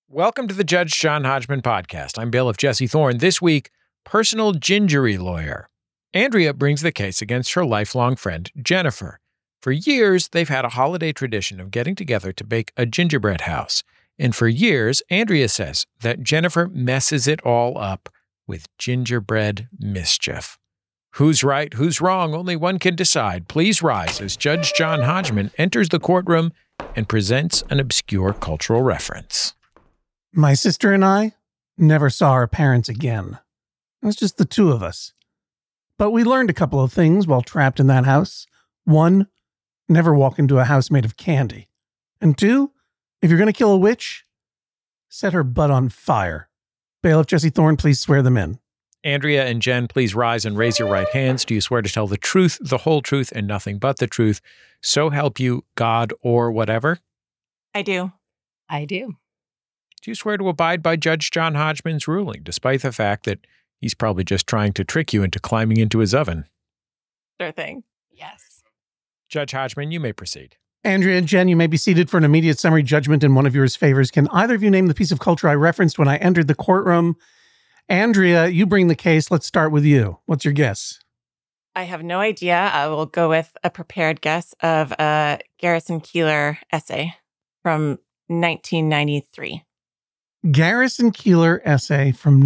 Welcome to the Judge John Hodgman podcast. I'm bailiff Jesse Thorne. This week, personal gingery lawyer. Andrea brings the case against her lifelong friend, Jennifer. For years, they've had a holiday tradition of getting together to bake a gingerbread house. And for years, Andrea says that Jennifer messes it all up with gingerbread mischief. Who's right, who's wrong, only one can decide. Please rise as Judge John Hodgman enters the courtroom and presents an obscure cultural reference. My sister and I never saw our parents again. It was just the two of us. But we learned a couple of things while trapped in that house. One, never walk into a house made of candy. And two, if you're going to kill a witch, set her butt on fire. Bailiff Jesse Thorne, please swear them in. Andrea and Jen, please rise and raise your right hands. Do you swear to tell the truth, the whole truth, and nothing but the truth? So help you God or whatever? I do. I do. Do you swear to abide by Judge John Hodgman's ruling, despite the fact that he's probably just trying to trick you into climbing into his oven? Sure thing. Yes. Judge Hodgman, you may proceed. Andrea and Jen, you may be seated for an immediate summary judgment in one of yours favors. Can either of you name the piece of culture I referenced when I entered the courtroom? Andrea, you bring the case. Let's start with you. What's your guess? I have no idea. I will go with a prepared guess of a Garrison Keillor essay from 1993. Garrison Keillor essay from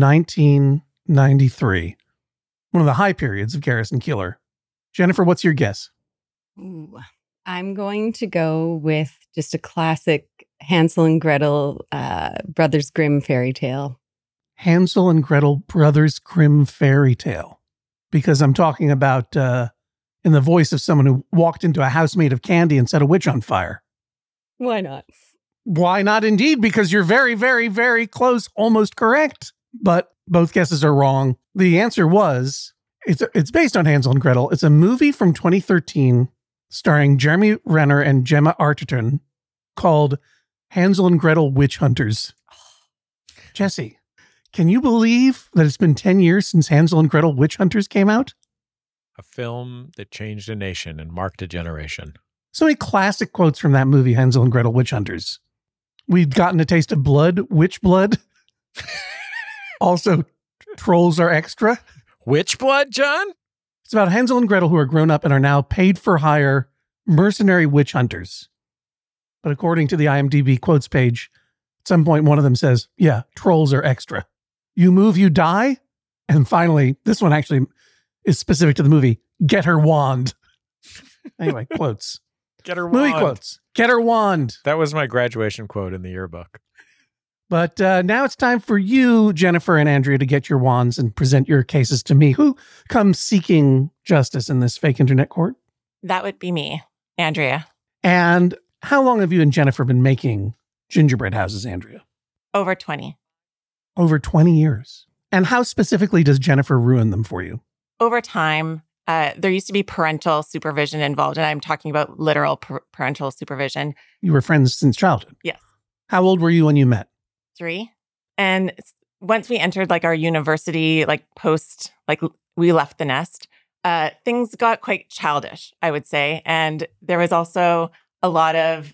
1993. One of the high periods of Garrison Keillor. Jennifer, what's your guess? Ooh, I'm going to go with just a classic Hansel and Gretel Brothers Grimm fairy tale. Hansel and Gretel Brothers Grimm fairy tale. Because I'm talking about in the voice of someone who walked into a house made of candy and set a witch on fire. Why not? Why not indeed? Because you're very, very, very close, almost correct. But both guesses are wrong. The answer was, it's based on Hansel and Gretel. It's a movie from 2013 starring Jeremy Renner and Gemma Arterton called Hansel and Gretel Witch Hunters. Jesse, can you believe that it's been 10 years since Hansel and Gretel Witch Hunters came out? A film that changed a nation and marked a generation. So many classic quotes from that movie, Hansel and Gretel Witch Hunters. We've gotten a taste of blood, witch blood. Also, trolls are extra. Witch blood, John? It's about Hansel and Gretel who are grown up and are now paid for hire mercenary witch hunters. But according to the IMDb quotes page, at some point one of them says, yeah, trolls are extra. You move, you die. And finally, this one actually is specific to the movie, get her wand. Anyway, quotes. Get her wand. Movie quotes. Get her wand. That was my graduation quote in the yearbook. But now it's time for you, Jennifer and Andrea, to get your wands and present your cases to me. Who comes seeking justice in this fake internet court? That would be me, Andrea. And how long have you and Jennifer been making gingerbread houses, Andrea? Over 20. Over 20 years. And how specifically does Jennifer ruin them for you? Over time, there used to be parental supervision involved, and I'm talking about literal parental supervision. You were friends since childhood? Yes. How old were you when you met? 3. And once we entered our university, post, we left the nest, things got quite childish, I would say. And there was also a lot of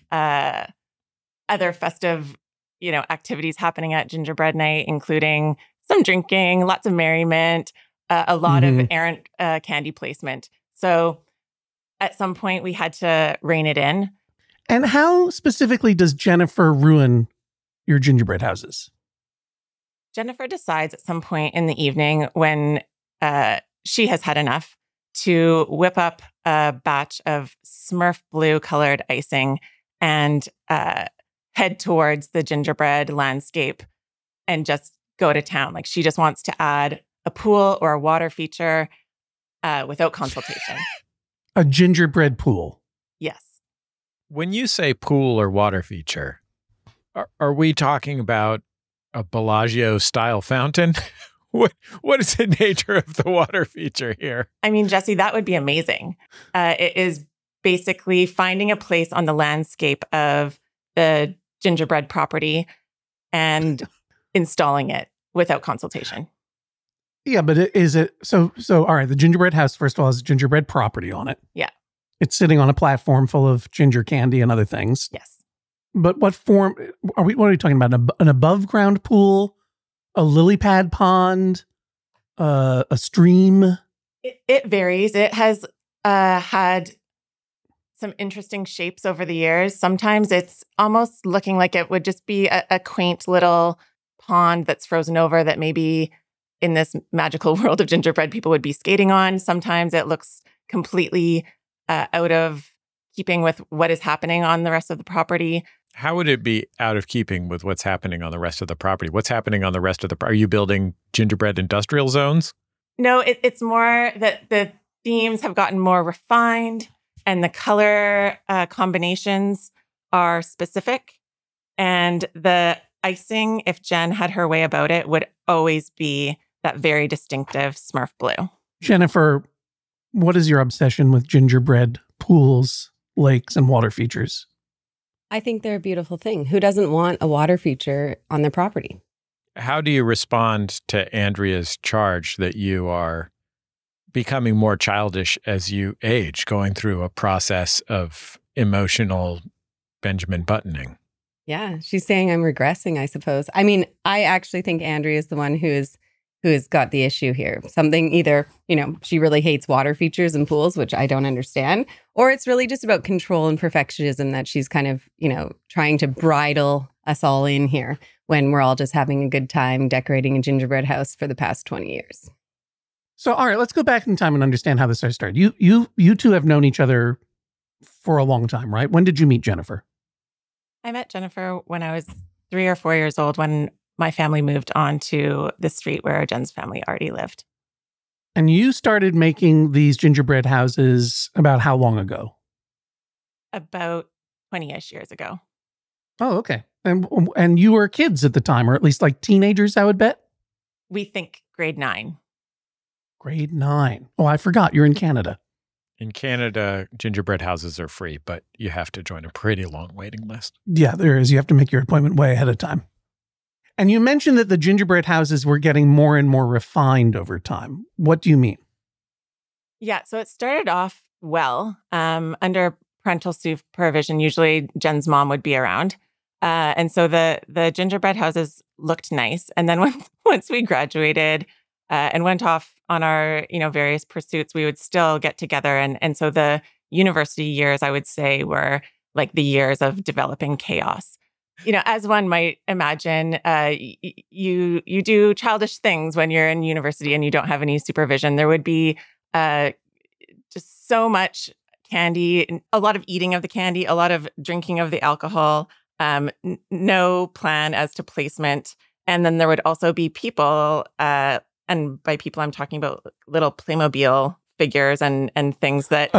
other festive, activities happening at Gingerbread Night, including some drinking, lots of merriment, a lot of errant candy placement. So at some point we had to rein it in. And how specifically does Jennifer ruin your gingerbread houses? Jennifer decides at some point in the evening when she has had enough to whip up a batch of Smurf blue colored icing and head towards the gingerbread landscape and just go to town. She just wants to add a pool or a water feature without consultation. A gingerbread pool. Yes. When you say pool or water feature, are we talking about a Bellagio-style fountain? What is the nature of the water feature here? I mean, Jesse, that would be amazing. It is basically finding a place on the landscape of the gingerbread property and installing it without consultation. Yeah, but is it so all right, the gingerbread house, first of all, has gingerbread property on it. Yeah. It's sitting on a platform full of ginger candy and other things. Yes. But what form are we? What are we talking about? An above ground pool, a lily pad pond, a stream? It varies. It has had some interesting shapes over the years. Sometimes it's almost looking like it would just be a quaint little pond that's frozen over that maybe in this magical world of gingerbread people would be skating on. Sometimes it looks completely out of keeping with what is happening on the rest of the property. How would it be out of keeping with what's happening on the rest of the property? What's happening on the rest of the Are you building gingerbread industrial zones? No, it's more that the themes have gotten more refined and the color combinations are specific. And the icing, if Jen had her way about it, would always be that very distinctive Smurf blue. Jennifer, what is your obsession with gingerbread pools, lakes, and water features? I think they're a beautiful thing. Who doesn't want a water feature on their property? How do you respond to Andrea's charge that you are becoming more childish as you age, going through a process of emotional Benjamin buttoning? Yeah, she's saying I'm regressing, I suppose. I mean, I actually think Andrea is the one who has got the issue here. Something either, she really hates water features and pools, which I don't understand, or it's really just about control and perfectionism that she's kind of, trying to bridle us all in here when we're all just having a good time decorating a gingerbread house for the past 20 years. So, all right, let's go back in time and understand how this started. You two have known each other for a long time, right? When did you meet Jennifer? I met Jennifer when I was 3 or 4 years old, when my family moved on to the street where Jen's family already lived. And you started making these gingerbread houses about how long ago? About 20-ish years ago. Oh, okay. And you were kids at the time, or at least like teenagers, I would bet? We think grade 9. Grade 9. Oh, I forgot. You're in Canada. In Canada, gingerbread houses are free, but you have to join a pretty long waiting list. Yeah, there is. You have to make your appointment way ahead of time. And you mentioned that the gingerbread houses were getting more and more refined over time. What do you mean? Yeah, so it started off well. Under parental supervision, usually Jen's mom would be around. And so the gingerbread houses looked nice. And then once we graduated and went off on our various pursuits, we would still get together. And so the university years, I would say, were like the years of developing chaos. As one might imagine, you do childish things when you're in university and you don't have any supervision. There would be just so much candy, a lot of eating of the candy, a lot of drinking of the alcohol, no plan as to placement. And then there would also be people, and by people I'm talking about little Playmobil figures and things that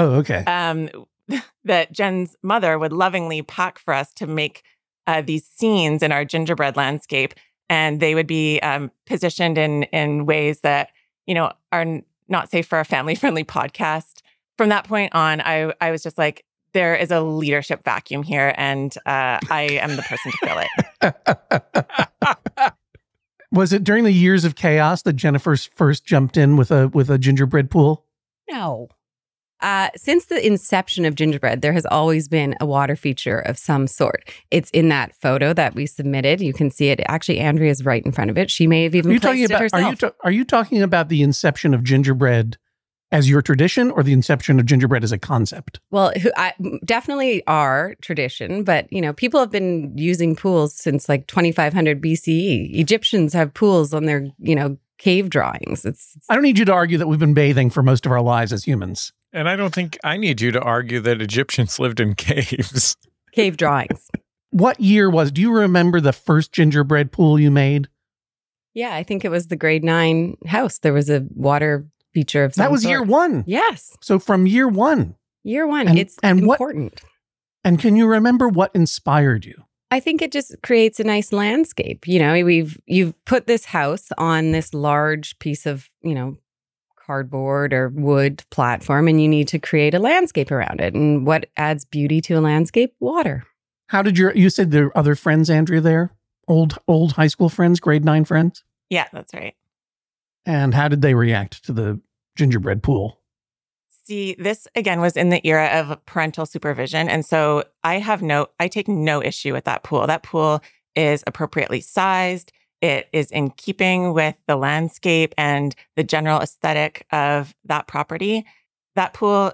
that Jen's mother would lovingly pack for us to make these scenes in our gingerbread landscape. And they would be positioned in ways that, are not safe for a family-friendly podcast. From that point on, I was just like, there is a leadership vacuum here, and I am the person to fill it. Was it during the years of chaos that Jennifer first jumped in with a gingerbread pool? No. Since the inception of gingerbread, there has always been a water feature of some sort. It's in that photo that we submitted. You can see it. Actually, Andrea's right in front of it. She may have even placed it herself. Are you talking about the inception of gingerbread as your tradition, or the inception of gingerbread as a concept? Well, definitely our tradition, but people have been using pools since like 2500 BCE. Egyptians have pools on their cave drawings. I don't need you to argue that we've been bathing for most of our lives as humans. And I don't think I need you to argue that Egyptians lived in caves. Cave drawings. What year do you remember the first gingerbread pool you made? Yeah, I think it was the grade 9 house. There was a water feature of some That was sort. year 1. Yes. So from year 1. Year 1. It's important. And can you remember what inspired you? I think it just creates a nice landscape. You've put this house on this large piece of, cardboard or wood platform, and you need to create a landscape around it. And what adds beauty to a landscape? Water. How did you said there are other friends, Andrea, there? Old high school friends, grade 9 friends? Yeah, that's right. And how did they react to the gingerbread pool? See, this again was in the era of parental supervision. And so I take no issue with that pool. That pool is appropriately sized. It is in keeping with the landscape and the general aesthetic of that property. That pool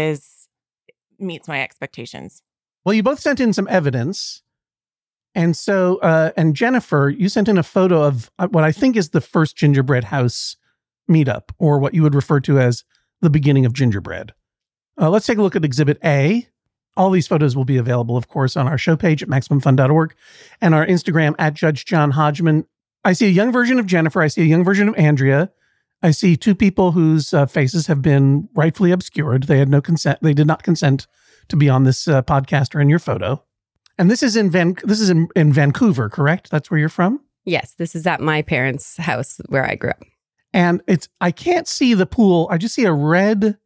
meets my expectations. Well, you both sent in some evidence. And so, and Jennifer, you sent in a photo of what I think is the first gingerbread house meetup, or what you would refer to as the beginning of gingerbread. Let's take a look at Exhibit A. All these photos will be available, of course, on our show page at MaximumFun.org and our Instagram at Judge John Hodgman. I see a young version of Jennifer. I see a young version of Andrea. I see two people whose faces have been rightfully obscured. They had no consent. They did not consent to be on this podcast or in your photo. And this is in Vancouver, correct? That's where you're from? Yes, this is at my parents' house where I grew up. And I can't see the pool. I just see a red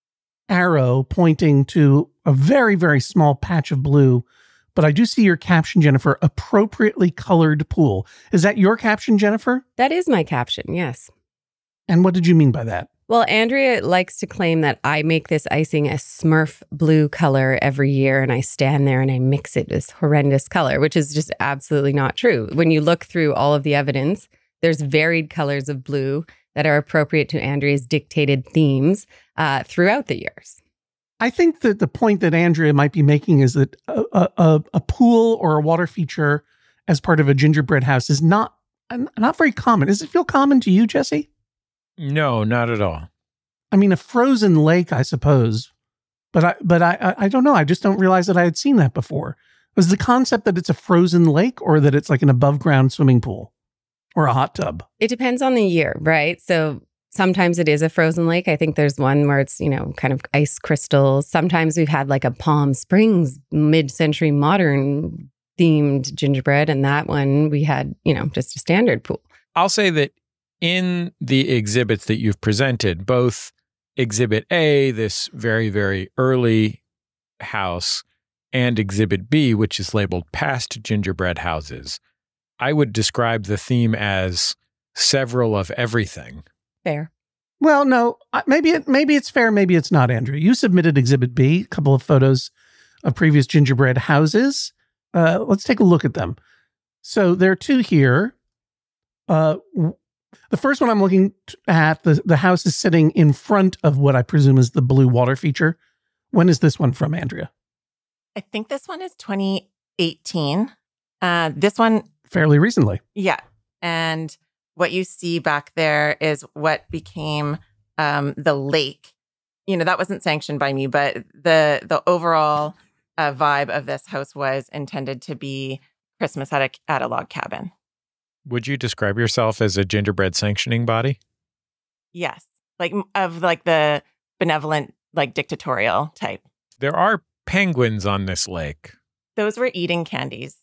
arrow pointing to a very, very small patch of blue. But I do see your caption, Jennifer, appropriately colored pool. Is that your caption, Jennifer? That is my caption, yes. And what did you mean by that? Well, Andrea likes to claim that I make this icing a Smurf blue color every year, and I stand there and I mix it this horrendous color, which is just absolutely not true. When you look through all of the evidence, there's varied colors of blue that are appropriate to Andrea's dictated themes throughout the years. I think that the point that Andrea might be making is that a pool or a water feature as part of a gingerbread house is not very common. Does it feel common to you, Jesse? No, not at all. I mean, a frozen lake, I suppose, but I don't know. I just don't realize that I had seen that before. Was the concept that it's a frozen lake or that it's like an above ground swimming pool or a hot tub? It depends on the year, right? So sometimes it is a frozen lake. I think there's one where it's, kind of ice crystals. Sometimes we've had like a Palm Springs mid-century modern themed gingerbread. And that one we had, just a standard pool. I'll say that in the exhibits that you've presented, both Exhibit A, this very, very early house, and Exhibit B, which is labeled past gingerbread houses, I would describe the theme as several of everything. Fair. Well, no, maybe it's fair. Maybe it's not, Andrew. You submitted Exhibit B, a couple of photos of previous gingerbread houses. Let's take a look at them. So there are two here. The first one I'm looking at, the house is sitting in front of what I presume is the blue water feature. When is this one from, Andrea? I think this one is 2018. This one... Fairly recently. Yeah. And what you see back there is what became the lake. That wasn't sanctioned by me, but the overall vibe of this house was intended to be Christmas at a log cabin. Would you describe yourself as a gingerbread sanctioning body? Yes. The benevolent, dictatorial type. There are penguins on this lake. Those were eating candies.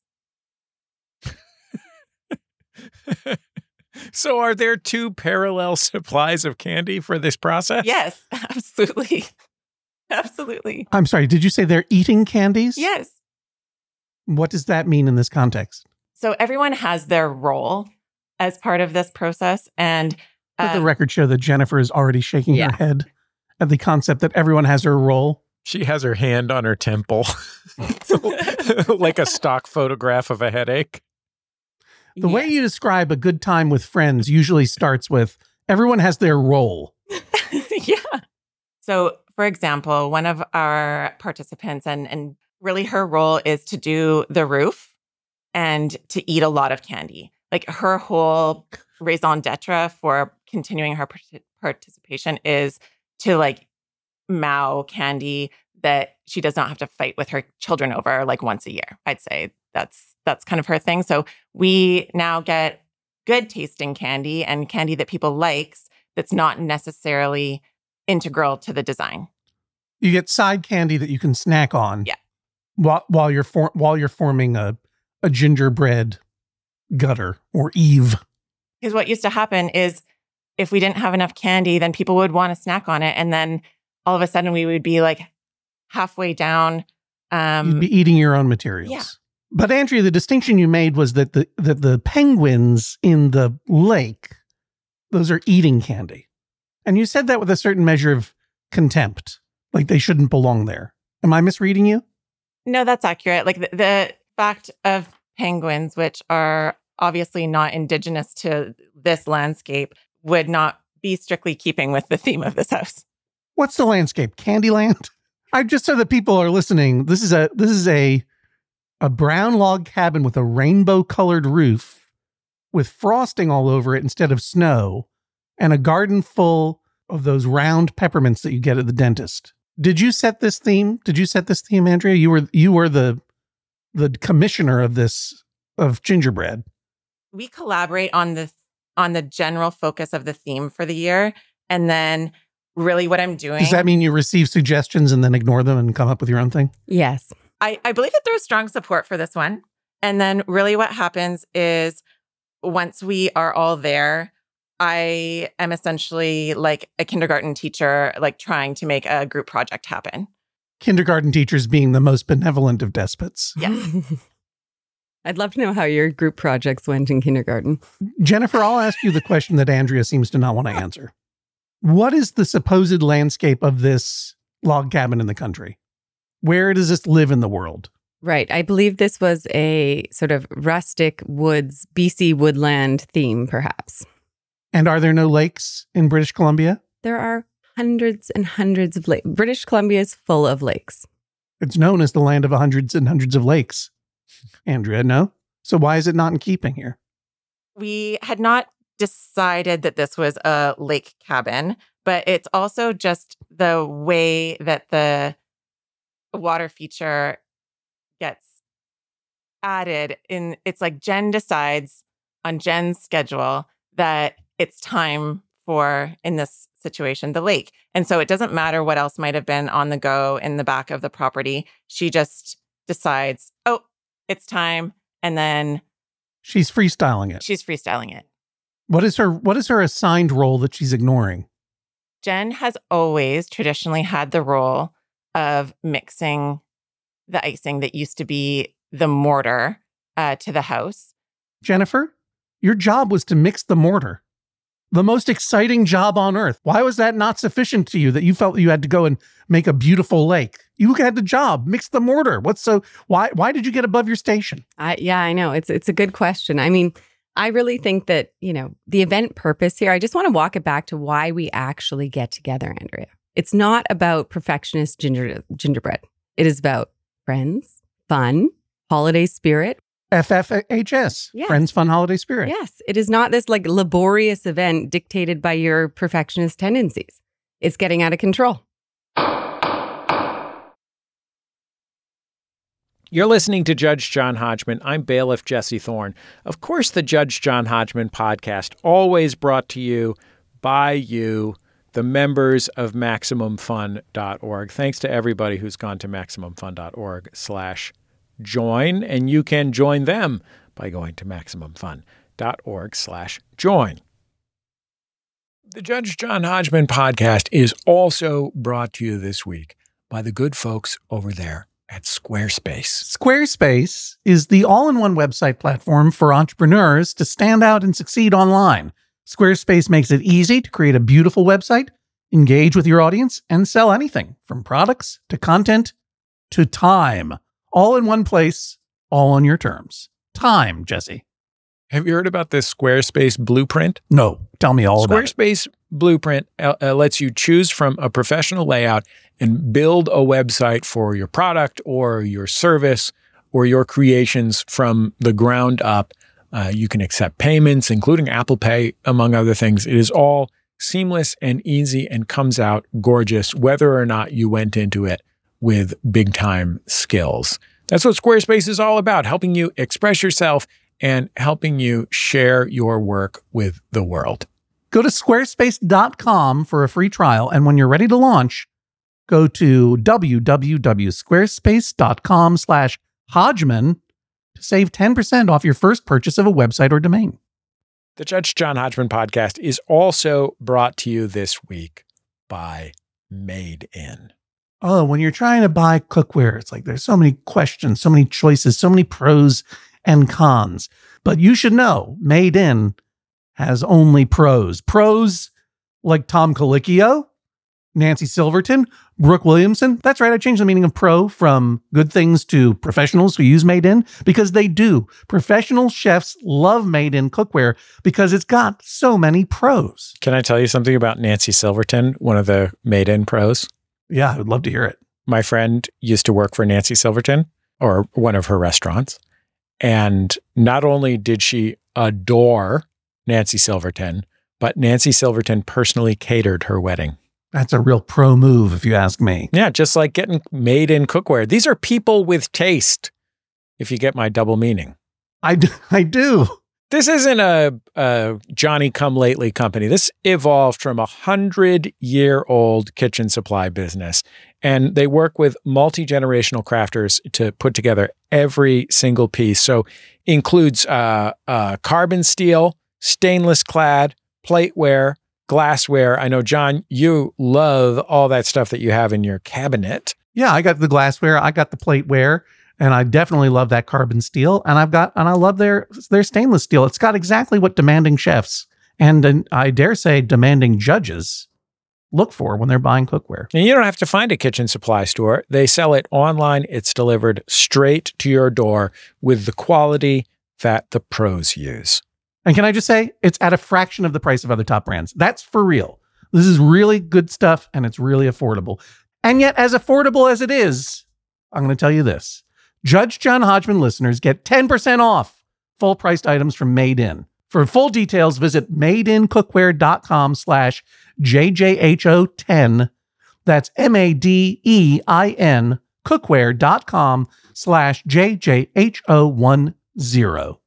So are there two parallel supplies of candy for this process? Yes, absolutely. Absolutely. I'm sorry, did you say they're eating candies? Yes. What does that mean in this context? So everyone has their role as part of this process. And let the record show that Jennifer is already shaking her head at the concept that everyone has her role. She has her hand on her temple, like a stock photograph of a headache. The way you describe a good time with friends usually starts with everyone has their role. Yeah. So, for example, one of our participants, and really her role is to do the roof and to eat a lot of candy. Like her whole raison d'etre for continuing her participation is to mow candy that she does not have to fight with her children over once a year. I'd say that's kind of her thing. So we now get good tasting candy and candy that people likes that's not necessarily integral to the design. You get side candy that you can snack on. Yeah. While you're forming a gingerbread gutter or eave. Because what used to happen is if we didn't have enough candy, then people would want to snack on it. And then all of a sudden we would be halfway down. You'd be eating your own materials. Yeah. But Andrea, the distinction you made was that the penguins in the lake, those are eating candy. And you said that with a certain measure of contempt. Like they shouldn't belong there. Am I misreading you? No, that's accurate. Like the fact of penguins, which are obviously not indigenous to this landscape, would not be strictly keeping with the theme of this house. What's the landscape? Candyland? I just so that people are listening. This is a brown log cabin with a rainbow colored roof with frosting all over it instead of snow, and a garden full of those round peppermints that you get at the dentist. Did you set this theme? Andrea? You were the commissioner of gingerbread. We collaborate on the general focus of the theme for the year, and then really what I'm doing. Does that mean you receive suggestions and then ignore them and come up with your own thing? Yes. I believe that there's strong support for this one. And then really what happens is once we are all there, I am essentially like a kindergarten teacher, like trying to make a group project happen. Kindergarten teachers being the most benevolent of despots. Yes. I'd love to know how your group projects went in kindergarten. Jennifer, I'll ask you the question that Andrea seems to not want to answer. What is the supposed landscape of this log cabin in the country? Where does this live in the world? Right. I believe this was a sort of rustic woods, BC woodland theme, perhaps. And are there no lakes in British Columbia? There are hundreds and hundreds of lakes. British Columbia is full of lakes. It's known as the land of hundreds and hundreds of lakes. Andrea, no? So why is it not in keeping here? We had not decided that this was a lake cabin, but it's also just the way that the water feature gets added in. It's like Jen decides on Jen's schedule that it's time for, in this situation, the lake. And so it doesn't matter what else might have been on the go in the back of the property. She just decides, oh, it's time. And then she's freestyling it. She's freestyling it. What is her assigned role that she's ignoring? Jen has always traditionally had the role of mixing the icing that used to be the mortar to the house. Jennifer, your job was to mix the mortar. The most exciting job on earth. Why was that not sufficient to you that you felt you had to go and make a beautiful lake? You had the job, mix the mortar. Why did you get above your station? Yeah, I know. It's a good question. I mean, I really think that, the event purpose here, I just want to walk it back to why we actually get together, Andrea. It's not about perfectionist gingerbread. It is about friends, fun, holiday spirit. FFHS, yes. Friends, Fun, Holiday Spirit. Yes. It is not this like laborious event dictated by your perfectionist tendencies. It's getting out of control. You're listening to Judge John Hodgman. I'm bailiff Jesse Thorne. Of course, the Judge John Hodgman podcast, always brought to you by you, the members of MaximumFun.org. Thanks to everybody who's gone to MaximumFun.org/join, and you can join them by going to MaximumFun.org/join. The Judge John Hodgman podcast is also brought to you this week by the good folks over there at Squarespace. Squarespace is the all-in-one website platform for entrepreneurs to stand out and succeed online. Squarespace makes it easy to create a beautiful website, engage with your audience, and sell anything from products to content to time. All in one place, all on your terms. Time, Jesse. Have you heard about this Squarespace blueprint? No, tell me all about it. Squarespace blueprint lets you choose from a professional layout and build a website for your product or your service or your creations from the ground up. You can accept payments, including Apple Pay, among other things. It is all seamless and easy and comes out gorgeous, whether or not you went into it with big time skills. That's what Squarespace is all about, helping you express yourself and helping you share your work with the world. Go to squarespace.com for a free trial. And when you're ready to launch, go to www.squarespace.com/Hodgman to save 10% off your first purchase of a website or domain. The Judge John Hodgman podcast is also brought to you this week by Made In. Oh, when you're trying to buy cookware, it's like there's so many questions, so many choices, so many pros and cons. But you should know, Made In has only pros. Pros like Tom Colicchio, Nancy Silverton, Brooke Williamson. That's right. I changed the meaning of pro from good things to professionals who use Made In because they do. Professional chefs love Made In cookware because it's got so many pros. Can I tell you something about Nancy Silverton, one of the Made In pros? Yeah, I would love to hear it. My friend used to work for Nancy Silverton, or one of her restaurants. And not only did she adore Nancy Silverton, but Nancy Silverton personally catered her wedding. That's a real pro move, if you ask me. Yeah, just like getting Made In cookware. These are people with taste, if you get my double meaning. I do. This isn't a Johnny-come-lately company. This evolved from 100-year-old kitchen supply business. And they work with multi-generational crafters to put together every single piece. So includes carbon steel, stainless clad, plateware, glassware. I know, John, you love all that stuff that you have in your cabinet. Yeah, I got the glassware, I got the plateware, and I definitely love that carbon steel. And I love their stainless steel. It's got exactly what demanding chefs and I dare say demanding judges look for when they're buying cookware. And you don't have to find a kitchen supply store. They sell it online. It's delivered straight to your door with the quality that the pros use. And can I just say, it's at a fraction of the price of other top brands. That's for real. This is really good stuff, and it's really affordable. And yet, as affordable as it is, I'm going to tell you this. Judge John Hodgman listeners get 10% off full-priced items from Made In. For full details, visit madeincookware.com/JJHO10. That's MADEIN cookware.com/JJHO10.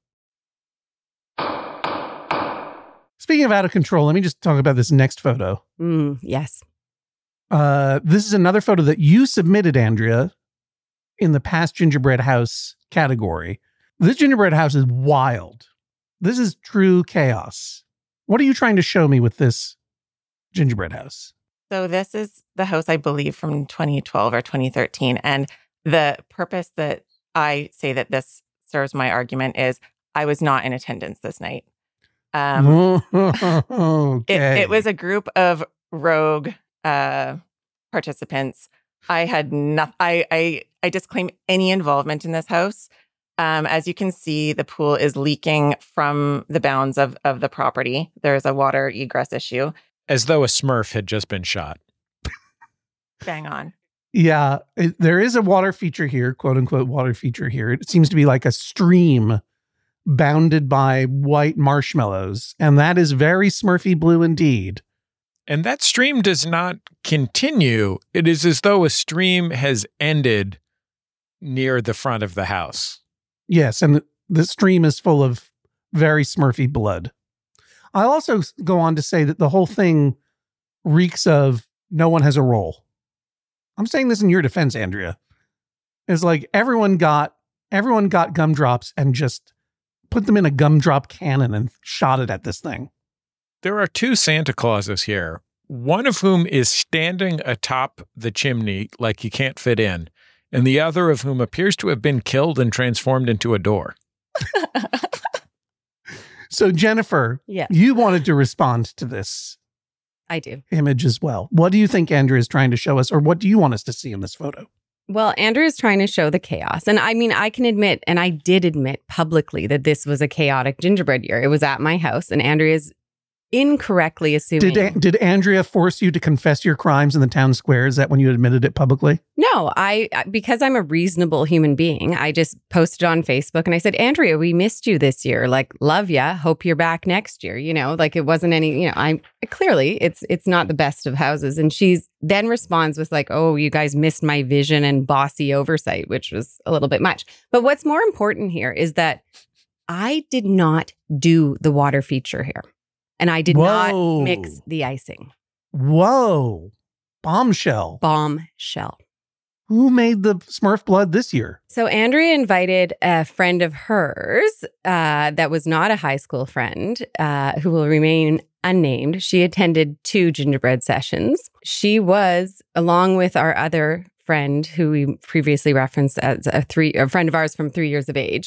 Speaking of out of control, let me just talk about this next photo. Yes. This is another photo that you submitted, Andrea, in the past gingerbread house category. This gingerbread house is wild. This is true chaos. What are you trying to show me with this gingerbread house? So this is the house, I believe, from 2012 or 2013. And the purpose that I say that this serves my argument is I was not in attendance this night. Okay. It was a group of rogue participants. I had I disclaim any involvement in this house. As you can see, the pool is leaking from the bounds of the property. There's a water egress issue. As though a Smurf had just been shot. Bang on. Yeah, there is a water feature here, quote unquote water feature here. It seems to be like a stream bounded by white marshmallows. And that is very Smurfy blue indeed. And that stream does not continue. It is as though a stream has ended near the front of the house. Yes, and the stream is full of very Smurfy blood. I'll also go on to say that the whole thing reeks of no one has a role. I'm saying this in your defense, Andrea. It's like everyone got gumdrops and just put them in a gumdrop cannon and shot it at this thing. There are two Santa Clauses here, one of whom is standing atop the chimney like he can't fit in, and the other of whom appears to have been killed and transformed into a door. So, Jennifer, you wanted to respond to this. I do. Image as well. What do you think Andrea is trying to show us, or what do you want us to see in this photo? Well, Andrea is trying to show the chaos. And I mean, I can admit, and I did admit publicly that this was a chaotic gingerbread year. It was at my house, and Andrea's incorrectly assuming. Did Andrea force you to confess your crimes in the town square? Is that when you admitted it publicly? No, because I'm a reasonable human being, I just posted on Facebook and I said, Andrea, we missed you this year. Like, love ya. Hope you're back next year. You know, like it wasn't any, clearly it's not the best of houses. And she's then responds with like, oh, you guys missed my vision and bossy oversight, which was a little bit much. But what's more important here is that I did not do the water feature here. And I did not mix the icing. Whoa. Bombshell. Who made the Smurf blood this year? So Andrea invited a friend of hers that was not a high school friend who will remain unnamed. She attended 2 gingerbread sessions. She was, along with our other friend who we previously referenced as a friend of ours from 3 years of age,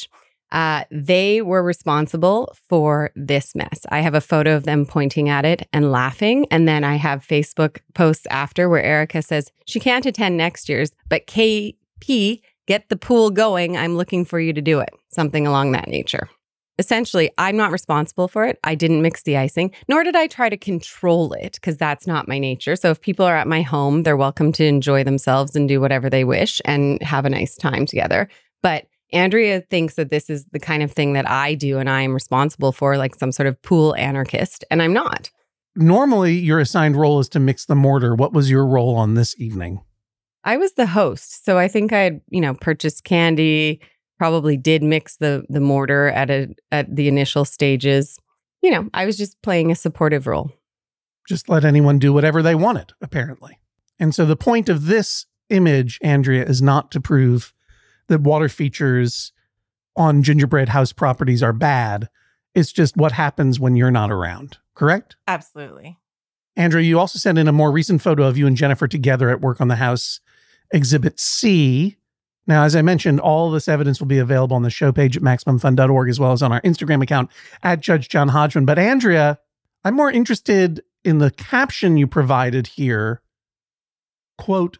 They were responsible for this mess. I have a photo of them pointing at it and laughing. And then I have Facebook posts after where Erica says, she can't attend next year's, but KP, get the pool going. I'm looking for you to do it. Something along that nature. Essentially, I'm not responsible for it. I didn't mix the icing, nor did I try to control it because that's not my nature. So if people are at my home, they're welcome to enjoy themselves and do whatever they wish and have a nice time together. But Andrea thinks that this is the kind of thing that I do and I am responsible for, like some sort of pool anarchist, and I'm not. Normally, your assigned role is to mix the mortar. What was your role on this evening? I was the host, so I think I had, purchased candy, probably did mix the mortar at the initial stages. I was just playing a supportive role. Just let anyone do whatever they wanted, apparently. And so the point of this image, Andrea, is not to prove that water features on gingerbread house properties are bad. It's just what happens when you're not around, correct? Absolutely. Andrea, you also sent in a more recent photo of you and Jennifer together at work on the house, Exhibit C. Now, as I mentioned, all of this evidence will be available on the show page at MaximumFun.org, as well as on our Instagram account at Judge John Hodgman. But Andrea, I'm more interested in the caption you provided here. Quote,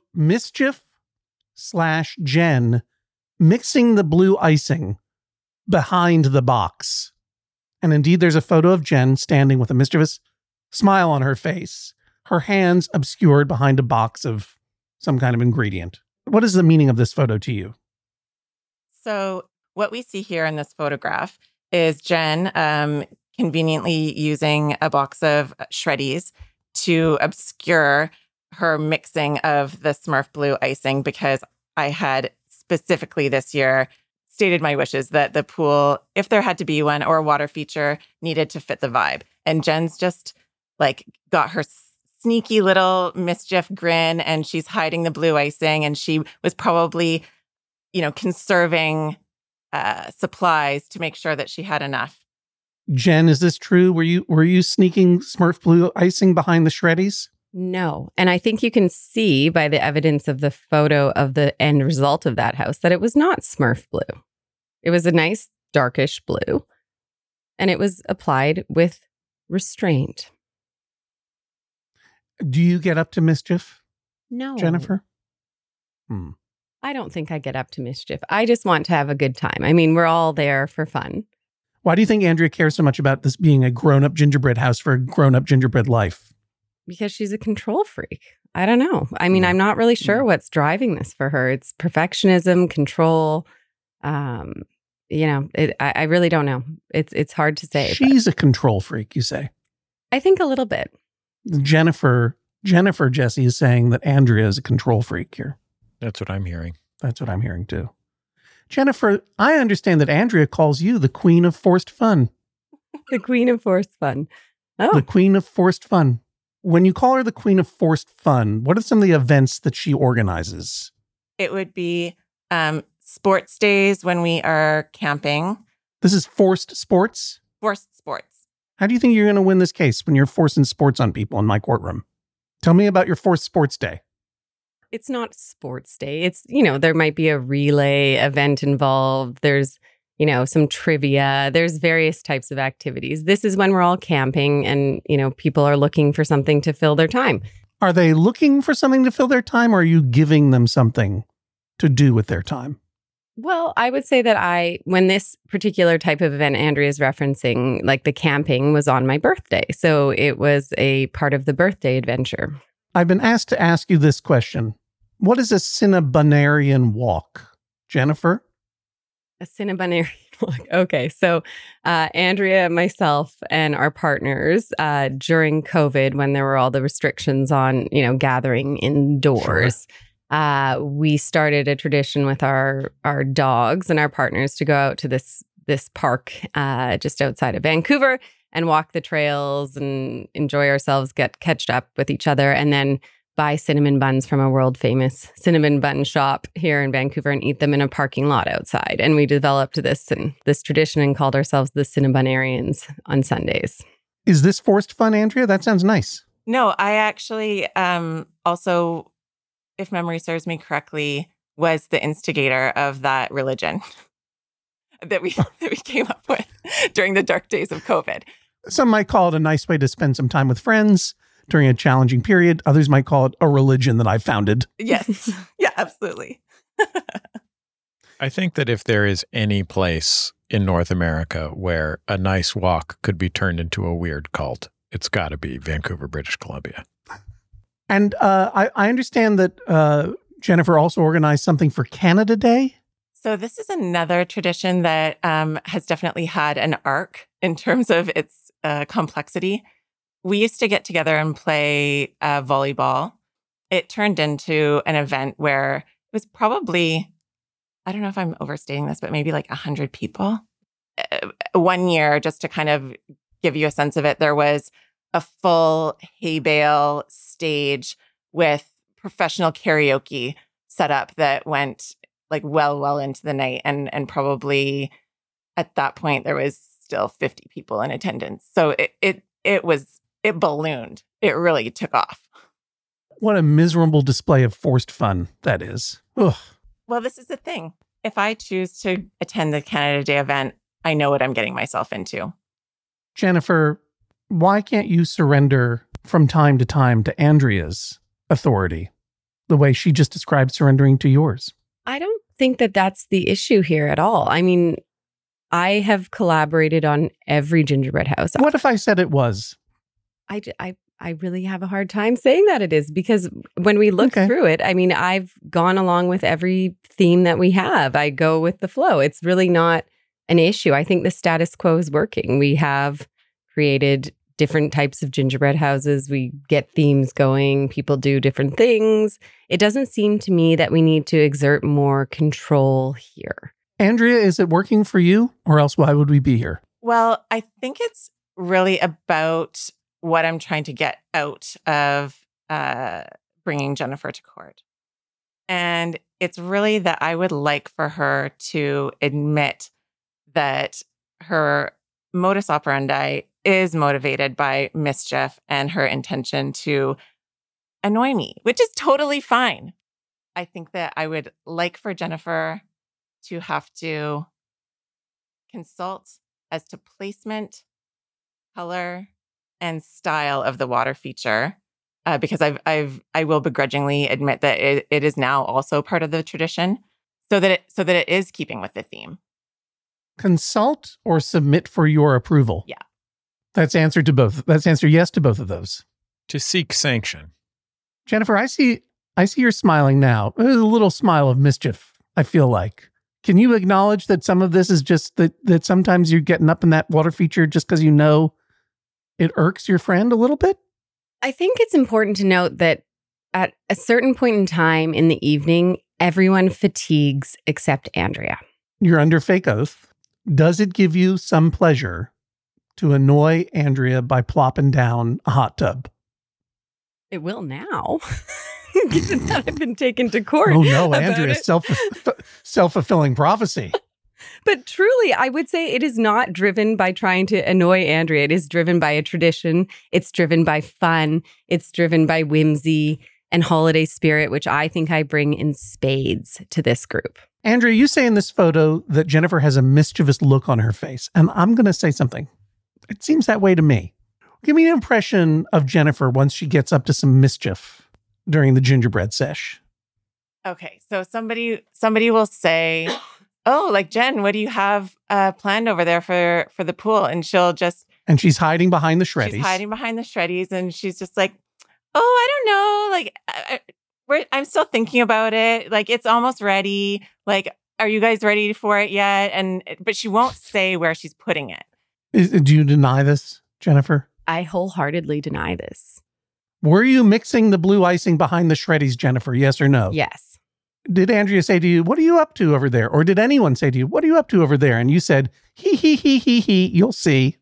mischief/Jen mixing the blue icing behind the box. And indeed, there's a photo of Jen standing with a mischievous smile on her face, her hands obscured behind a box of some kind of ingredient. What is the meaning of this photo to you? So what we see here in this photograph is Jen conveniently using a box of Shreddies to obscure her mixing of the Smurf blue icing, because I had specifically this year stated my wishes that the pool, if there had to be one, or a water feature, needed to fit the vibe. And Jen's just got her sneaky little mischief grin, and she's hiding the blue icing, and she was probably, conserving supplies to make sure that she had enough. Jen, is this true? Were you sneaking Smurf blue icing behind the Shreddies? No. And I think you can see by the evidence of the photo of the end result of that house that it was not Smurf blue. It was a nice darkish blue, and it was applied with restraint. Do you get up to mischief? No. Jennifer? I don't think I get up to mischief. I just want to have a good time. I mean, we're all there for fun. Why do you think Andrea cares so much about this being a grown-up gingerbread house for a grown-up gingerbread life? Because she's a control freak. I don't know. I mean, I'm not really sure what's driving this for her. It's perfectionism, control. I really don't know. It's hard to say. She's a control freak, you say? I think a little bit. Jennifer, Jesse, is saying that Andrea is a control freak here. That's what I'm hearing. That's what I'm hearing too. Jennifer, I understand that Andrea calls you the queen of forced fun. The queen of forced fun. Oh. The queen of forced fun. When you call her the queen of forced fun, what are some of the events that she organizes? It would be sports days when we are camping. This is forced sports? Forced sports. How do you think you're going to win this case when you're forcing sports on people in my courtroom? Tell me about your forced sports day. It's not sports day. It's, there might be a relay event involved. There's, some trivia. There's various types of activities. This is when we're all camping and, people are looking for something to fill their time. Are they looking for something to fill their time, or are you giving them something to do with their time? Well, I would say that when this particular type of event Andrea is referencing, like the camping, was on my birthday. So it was a part of the birthday adventure. I've been asked to ask you this question. What is a Cinnabonarian walk? Jennifer? A Cinnabonarian walk. Okay. So Andrea, myself, and our partners, during COVID, when there were all the restrictions on, gathering indoors, we started a tradition with our dogs and our partners to go out to this park just outside of Vancouver and walk the trails and enjoy ourselves, get catched up with each other, and then buy cinnamon buns from a world famous cinnamon bun shop here in Vancouver and eat them in a parking lot outside. And we developed this tradition and called ourselves the Cinnabonarians on Sundays. Is this forced fun, Andrea? That sounds nice. No, I actually also, if memory serves me correctly, was the instigator of that religion. that we came up with during the dark days of COVID. Some might call it a nice way to spend some time with friends during a challenging period. Others might call it a religion that I founded. Yes. Yeah, absolutely. I think that if there is any place in North America where a nice walk could be turned into a weird cult, it's got to be Vancouver, British Columbia. And I understand that Jennifer also organized something for Canada Day. So this is another tradition that has definitely had an arc in terms of its complexity. We used to get together and play volleyball. It turned into an event where it was probably, I don't know if I'm overstating this, but maybe like 100 people. One year, just to kind of give you a sense of it, there was a full hay bale stage with professional karaoke set up that went like well into the night. And probably at that point, there was still 50 people in attendance. So it ballooned. It really took off. What a miserable display of forced fun that is. Ugh. Well, this is the thing. If I choose to attend the Canada Day event, I know what I'm getting myself into. Jennifer, why can't you surrender from time to time to Andrea's authority, the way she just described surrendering to yours? I don't think that that's the issue here at all. I mean, I have collaborated on every gingerbread house. What if I said it was? I really have a hard time saying that it is, because when we look through it, I mean, I've gone along with every theme that we have. I go with the flow. It's really not an issue. I think the status quo is working. We have created different types of gingerbread houses. We get themes going. People do different things. It doesn't seem to me that we need to exert more control here. Andrea, is it working for you? Or else why would we be here? Well, I think it's really about what I'm trying to get out of bringing Jennifer to court. And it's really that I would like for her to admit that her modus operandi is motivated by mischief and her intention to annoy me, which is totally fine. I think that I would like for Jennifer to have to consult as to placement, color, and style of the water feature, because I will begrudgingly admit that it is now also part of the tradition, so that it is keeping with the theme. Consult or submit for your approval? Yeah. That's answer to both. That's answer yes to both of those. To seek sanction. Jennifer, I see you're smiling now. There's a little smile of mischief, I feel like. Can you acknowledge that some of this is just that sometimes you're getting up in that water feature just because you know it irks your friend a little bit? I think it's important to note that at a certain point in time in the evening, everyone fatigues except Andrea. You're under fake oath. Does it give you some pleasure to annoy Andrea by plopping down a hot tub? It will now, given that I've been taken to court. Oh no, Andrea, self-fulfilling prophecy. But truly, I would say it is not driven by trying to annoy Andrea. It is driven by a tradition. It's driven by fun. It's driven by whimsy and holiday spirit, which I think I bring in spades to this group. Andrea, you say in this photo that Jennifer has a mischievous look on her face. And I'm going to say something. It seems that way to me. Give me an impression of Jennifer once she gets up to some mischief during the gingerbread sesh. Okay, so somebody will say, "Oh, like Jen, what do you have planned over there for the pool?" And she'll just she's hiding behind the shreddies. She's hiding behind the shreddies, and she's just like, "Oh, I don't know. Like, I'm still thinking about it. Like, it's almost ready. Like, are you guys ready for it yet?" But she won't say where she's putting it. Do you deny this, Jennifer? I wholeheartedly deny this. Were you mixing the blue icing behind the shreddies, Jennifer? Yes or no? Yes. Did Andrea say to you, "What are you up to over there?" Or did anyone say to you, "What are you up to over there?" And you said, he, you'll see.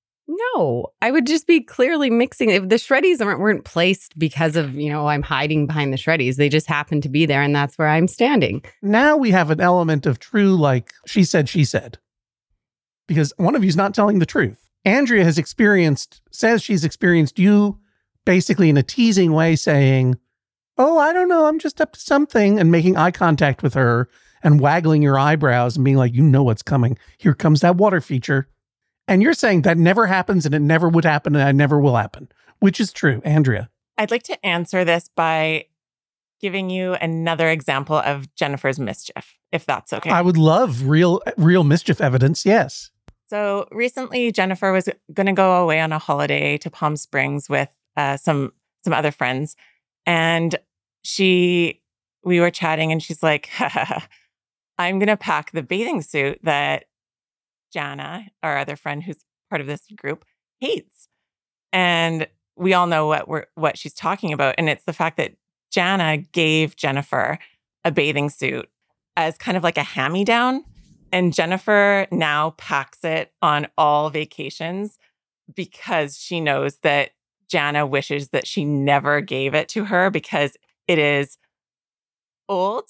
No, I would just be clearly mixing. If the shreddies weren't placed because of, I'm hiding behind the shreddies. They just happen to be there, and that's where I'm standing. Now we have an element of true, like, she said. Because one of you's not telling the truth. Andrea says she's experienced you basically in a teasing way saying, "Oh, I don't know, I'm just up to something," and making eye contact with her and waggling your eyebrows and being like, you know what's coming. Here comes that water feature. And you're saying that never happens and it never would happen and it never will happen, which is true. Andrea. I'd like to answer this by giving you another example of Jennifer's mischief, if that's okay. I would love real mischief evidence. Yes. So recently, Jennifer was going to go away on a holiday to Palm Springs with some other friends. And we were chatting and she's like, I'm going to pack the bathing suit that Jana, our other friend who's part of this group, hates. And we all know what she's talking about. And it's the fact that Jana gave Jennifer a bathing suit as kind of like a hand-me-down. And Jennifer now packs it on all vacations because she knows that Jana wishes that she never gave it to her because it is old,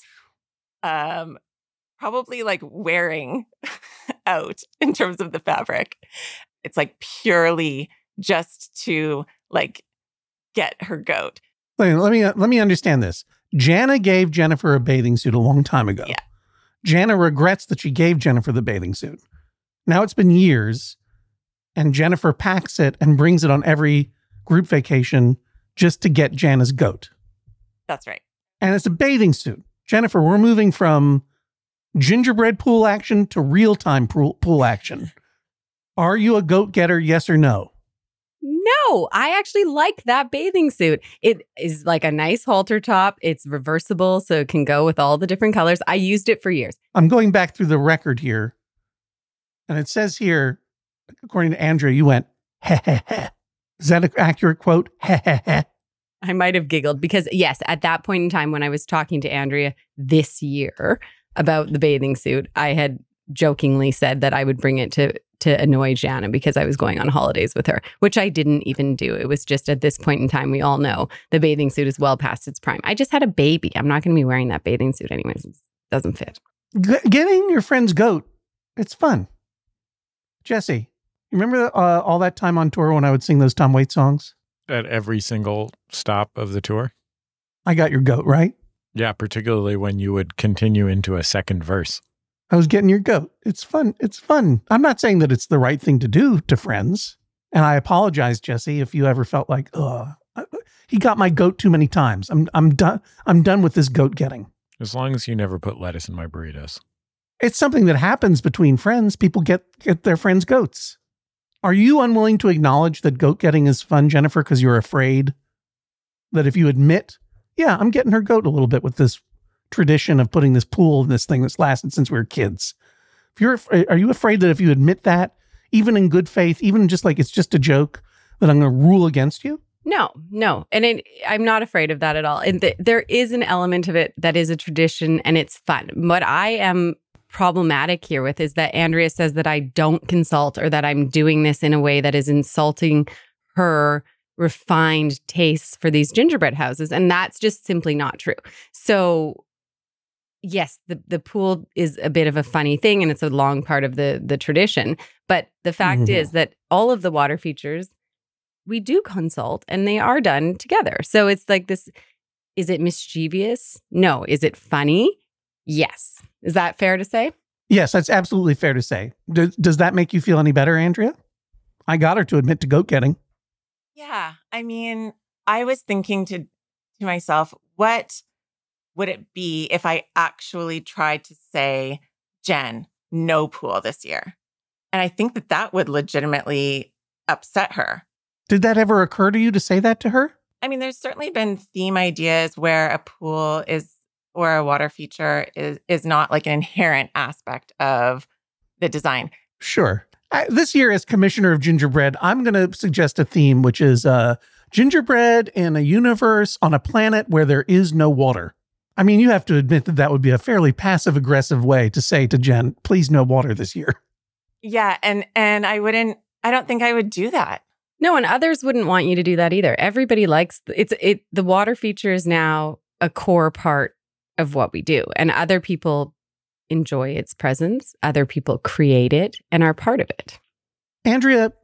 probably like wearing out in terms of the fabric. It's like purely just to like get her goat. Let me understand this. Jana gave Jennifer a bathing suit a long time ago. Yeah. Jana regrets that she gave Jennifer the bathing suit. Now it's been years, and Jennifer packs it and brings it on every group vacation just to get Jana's goat. That's right. And it's a bathing suit. Jennifer, we're moving from gingerbread pool action to real-time pool action. Are you a goat getter, yes or no? No, I actually like that bathing suit. It is like a nice halter top. It's reversible, so it can go with all the different colors. I used it for years. I'm going back through the record here, and it says here, according to Andrea, you went, heh, heh, heh. Is that an accurate quote? Heh, heh, heh. I might have giggled because, yes, at that point in time when I was talking to Andrea this year about the bathing suit, I had jokingly said that I would bring it to annoy Jana because I was going on holidays with her, which I didn't even do. It was just at this point in time, we all know the bathing suit is well past its prime. I just had a baby. I'm not going to be wearing that bathing suit anyways. It doesn't fit. Getting your friend's goat, it's fun. Jesse, you remember all that time on tour when I would sing those Tom Waits songs? At every single stop of the tour? I got your goat, right? Yeah, particularly when you would continue into a second verse. I was getting your goat. It's fun. It's fun. I'm not saying that it's the right thing to do to friends. And I apologize, Jesse, if you ever felt like, he got my goat too many times. I'm done. I'm done with this goat getting. As long as you never put lettuce in my burritos. It's something that happens between friends. People get their friends' goats. Are you unwilling to acknowledge that goat getting is fun, Jennifer, because you're afraid that if you admit, yeah, I'm getting her goat a little bit with this tradition of putting this pool in this thing that's lasted since we were kids. Are you afraid that if you admit that, even in good faith, even just like it's just a joke, that I'm going to rule against you? No. And I'm not afraid of that at all. And there is an element of it that is a tradition and it's fun. What I am problematic here with is that Andrea says that I don't consult or that I'm doing this in a way that is insulting her refined tastes for these gingerbread houses. And that's just simply not true. So yes, the pool is a bit of a funny thing and it's a long part of the tradition. But the fact is that all of the water features, we do consult and they are done together. So it's like this, is it mischievous? No. Is it funny? Yes. Is that fair to say? Yes, that's absolutely fair to say. Does that make you feel any better, Andrea? I got her to admit to goat getting. Yeah. I mean, I was thinking to myself, what would it be if I actually tried to say, Jen, no pool this year? And I think that would legitimately upset her. Did that ever occur to you to say that to her? I mean, there's certainly been theme ideas where a pool is or a water feature is not like an inherent aspect of the design. Sure. This year, as commissioner of gingerbread, I'm going to suggest a theme, which is gingerbread in a universe on a planet where there is no water. I mean, you have to admit that would be a fairly passive-aggressive way to say to Jen, please no water this year. Yeah, and I don't think I would do that. No, and others wouldn't want you to do that either. Everybody likes the water feature is now a core part of what we do. And other people enjoy its presence. Other people create it and are part of it. Andrea,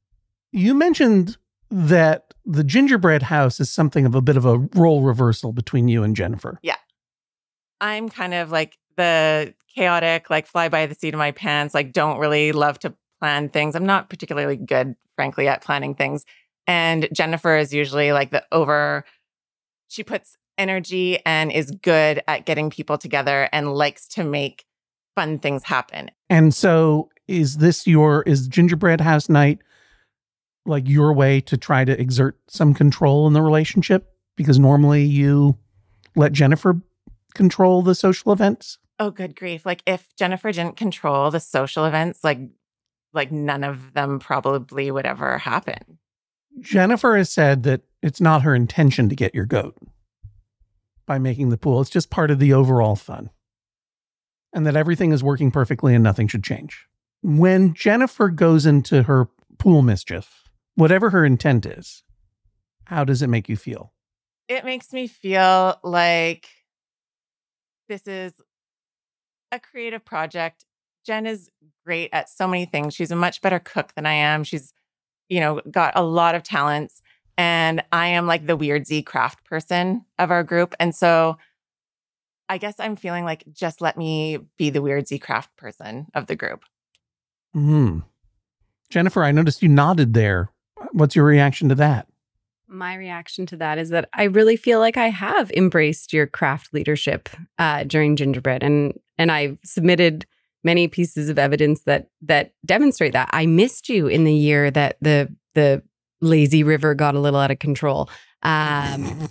you mentioned that the gingerbread house is something of a bit of a role reversal between you and Jennifer. Yeah. I'm kind of like the chaotic, like fly by the seat of my pants, like don't really love to plan things. I'm not particularly good, frankly, at planning things. And Jennifer is usually like she puts energy and is good at getting people together and likes to make fun things happen. And so is gingerbread house night like your way to try to exert some control in the relationship? Because normally you let Jennifer control the social events. Oh, good grief. Like if Jennifer didn't control the social events, like none of them probably would ever happen. Jennifer has said that it's not her intention to get your goat by making the pool. It's just part of the overall fun. And that everything is working perfectly and nothing should change. When Jennifer goes into her pool mischief, whatever her intent is, how does it make you feel? It makes me feel like this is a creative project. Jen is great at so many things. She's a much better cook than I am. She's, got a lot of talents. And I am like the weirdzy craft person of our group. And so I guess I'm feeling like just let me be the weirdzy craft person of the group. Jennifer, I noticed you nodded there. What's your reaction to that? My reaction to that is that I really feel like I have embraced your craft leadership during Gingerbread. And I've submitted many pieces of evidence that demonstrate that. I missed you in the year that the lazy river got a little out of control. That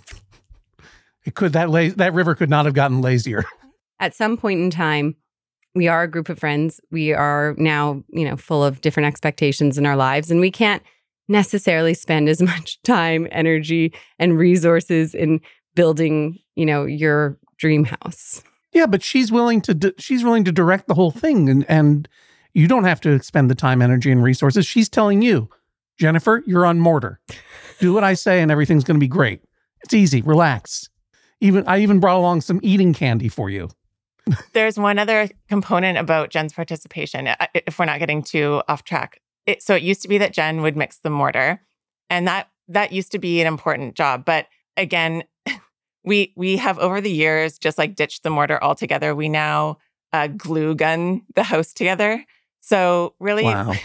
river could not have gotten lazier. At some point in time, we are a group of friends. We are now, full of different expectations in our lives, and we can't necessarily spend as much time, energy, and resources in building, your dream house. Yeah, but she's willing to direct the whole thing, and you don't have to expend the time, energy, and resources. She's telling you, Jennifer, you're on mortar. Do what I say, and everything's going to be great. It's easy. Relax. I even brought along some eating candy for you. There's one other component about Jen's participation, if we're not getting too off track. So it used to be that Jen would mix the mortar, and that used to be an important job. But again, we have over the years just like ditched the mortar altogether. We now glue gun the house together. So really, wow.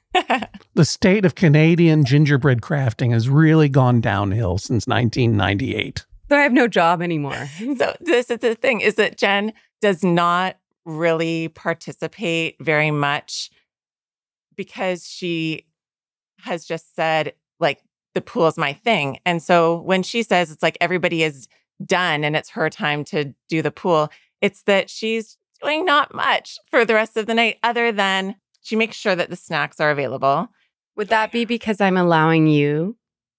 The state of Canadian gingerbread crafting has really gone downhill since 1998. So I have no job anymore. So this is the thing, is that Jen does not really participate very much because she has just said, like, the pool is my thing. And so when she says it's like everybody is done and it's her time to do the pool, it's that she's doing not much for the rest of the night other than she makes sure that the snacks are available. Would that be because I'm allowing you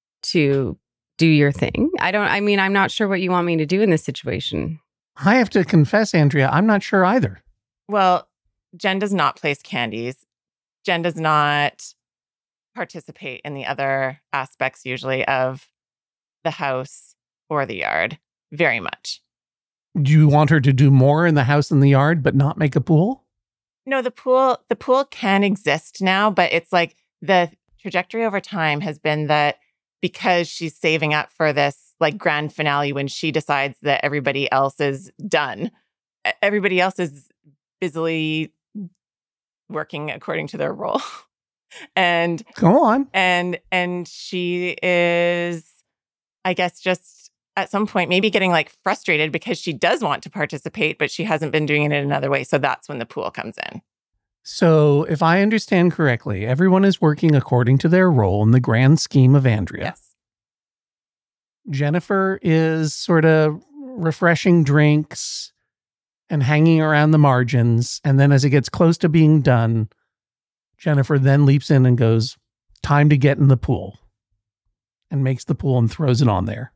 to do your thing? I'm not sure what you want me to do in this situation. I have to confess, Andrea, I'm not sure either. Well, Jen does not place candies. Jen does not participate in the other aspects usually of the house or the yard very much. Do you want her to do more in the house and the yard, but not make a pool? No, the pool can exist now, but it's like the trajectory over time has been that because she's saving up for this like grand finale when she decides that everybody else is done. Everybody else is busily working according to their role. And go on. And she is, I guess, just at some point maybe getting like frustrated because she does want to participate, but she hasn't been doing it in another way. So that's when the pool comes in. So if I understand correctly, everyone is working according to their role in the grand scheme of Andrea. Yes. Jennifer is sort of refreshing drinks and hanging around the margins. And then as it gets close to being done, Jennifer then leaps in and goes, time to get in the pool, and makes the pool and throws it on there.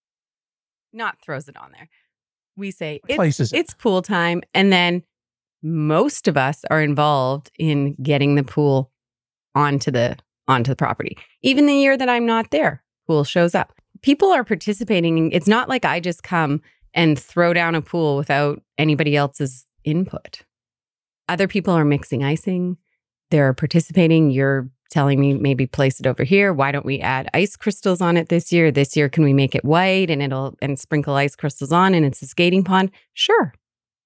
Not throws it on there. We say it's pool time. And then most of us are involved in getting the pool onto the property. Even the year that I'm not there, pool shows up. People are participating. It's not like I just come and throw down a pool without anybody else's input. Other people are mixing icing. They're participating. You're telling me maybe place it over here. Why don't we add ice crystals on it this year? This year, can we make it white and sprinkle ice crystals on and it's a skating pond? Sure.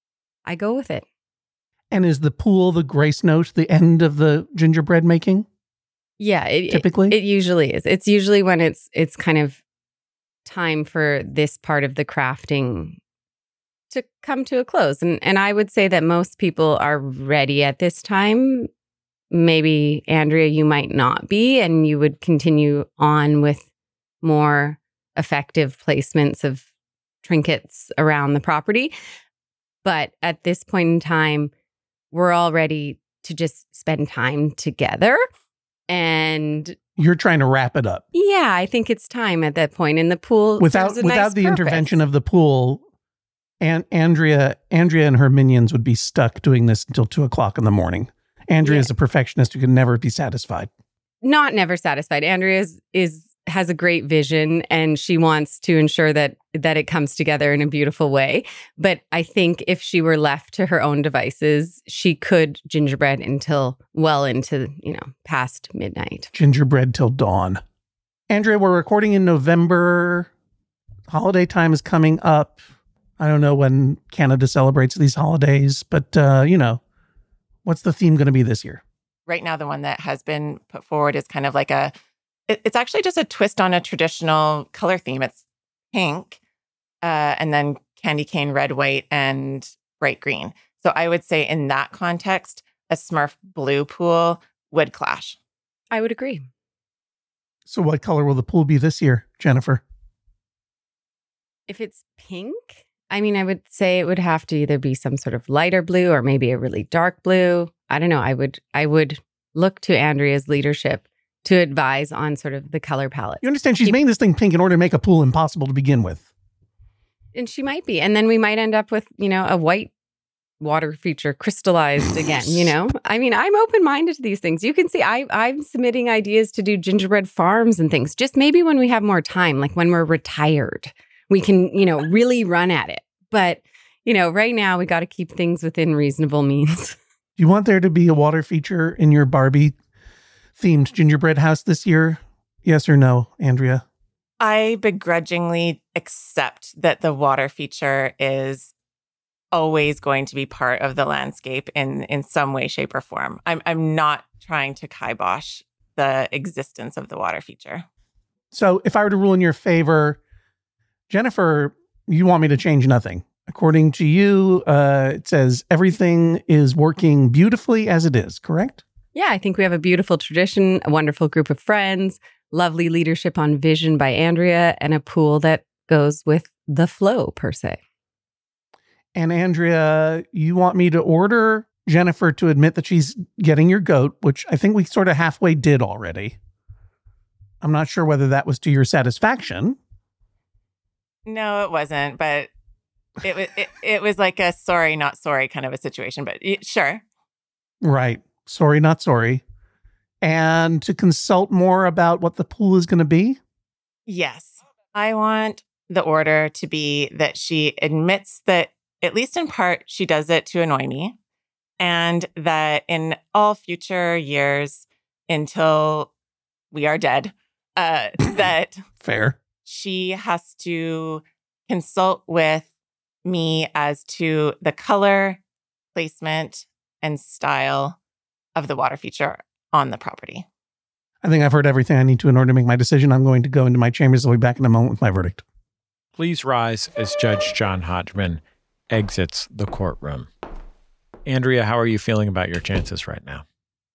I go with it. And is the pool the grace note, the end of the gingerbread making? Yeah, typically it usually is. It's usually when it's kind of time for this part of the crafting to come to a close. And I would say that most people are ready at this time. Maybe, Andrea, you might not be, and you would continue on with more effective placements of trinkets around the property. But at this point in time, we're all ready to just spend time together. And you're trying to wrap it up. Yeah, I think it's time at that point. And the pool without the intervention of the pool, and Andrea and her minions would be stuck doing this until 2:00 in the morning. Andrea is a perfectionist who can never be satisfied. Not never satisfied. Andrea has a great vision, and she wants to ensure that it comes together in a beautiful way. But I think if she were left to her own devices, she could gingerbread until well into, past midnight. Gingerbread till dawn. Andrea, we're recording in November. Holiday time is coming up. I don't know when Canada celebrates these holidays, but, what's the theme going to be this year? Right now, the one that has been put forward is kind of like it's actually just a twist on a traditional color theme. It's pink, and then candy cane, red, white, and bright green. So I would say in that context, a Smurf blue pool would clash. I would agree. So what color will the pool be this year, Jennifer? If it's pink, I would say it would have to either be some sort of lighter blue or maybe a really dark blue. I don't know. I would look to Andrea's leadership to advise on sort of the color palette. You understand? She's making this thing pink in order to make a pool impossible to begin with. And she might be. And then we might end up with, a white water feature crystallized again, I'm open-minded to these things. You can see I'm submitting ideas to do gingerbread farms and things. Just maybe when we have more time, like when we're retired, we can, really run at it. But, right now we got to keep things within reasonable means. Do you want there to be a water feature in your Barbie themed gingerbread house this year? Yes or no, Andrea? I begrudgingly accept that the water feature is always going to be part of the landscape in some way, shape, or form. I'm not trying to kibosh the existence of the water feature. So if I were to rule in your favor, Jennifer, you want me to change nothing. According to you, it says everything is working beautifully as it is, correct? Yeah, I think we have a beautiful tradition, a wonderful group of friends, lovely leadership on vision by Andrea, and a pool that goes with the flow, per se. And Andrea, you want me to order Jennifer to admit that she's getting your goat, which I think we sort of halfway did already. I'm not sure whether that was to your satisfaction. No, it wasn't, but it was like a sorry, not sorry kind of a situation, but sure. Right. Sorry, not sorry. And to consult more about what the pool is going to be? Yes. I want the order to be that she admits that, at least in part, she does it to annoy me. And that in all future years, until we are dead, that fair, she has to consult with me as to the color, placement, and style of the water feature on the property. I think I've heard everything I need to in order to make my decision. I'm going to go into my chambers. I'll be back in a moment with my verdict. Please rise as Judge John Hodgman exits the courtroom. Andrea, how are you feeling about your chances right now?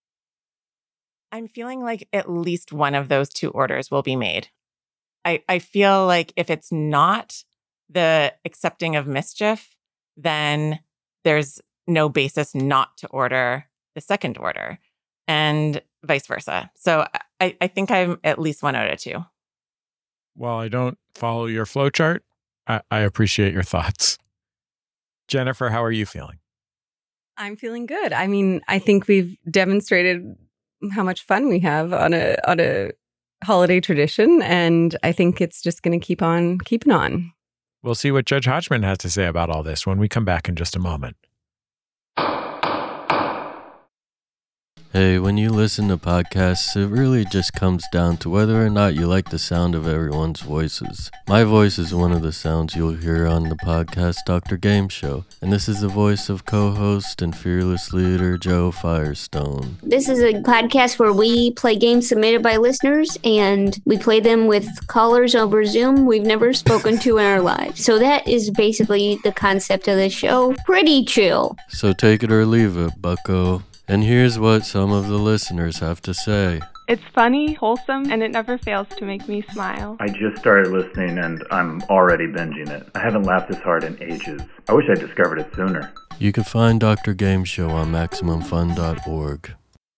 I'm feeling like at least one of those two orders will be made. I feel like if it's not the accepting of mischief, then there's no basis not to order the second order, and vice versa. So I think I'm at least 1 out of 2. While I don't follow your flowchart, I appreciate your thoughts. Jennifer, how are you feeling? I'm feeling good. I think we've demonstrated how much fun we have on a holiday tradition, and I think it's just going to keep on keeping on. We'll see what Judge Hodgman has to say about all this when we come back in just a moment. Hey, when you listen to podcasts, it really just comes down to whether or not you like the sound of everyone's voices. My voice is one of the sounds you'll hear on the podcast Dr. Game Show, and this is the voice of co-host and fearless leader Joe Firestone. This is a podcast where we play games submitted by listeners, and we play them with callers over Zoom we've never spoken to in our lives. So that is basically the concept of the show. Pretty chill. So take it or leave it, bucko. And here's what some of the listeners have to say. It's funny, wholesome, and it never fails to make me smile. I just started listening and I'm already binging it. I haven't laughed this hard in ages. I wish I discovered it sooner. You can find Dr. Game Show on MaximumFun.org.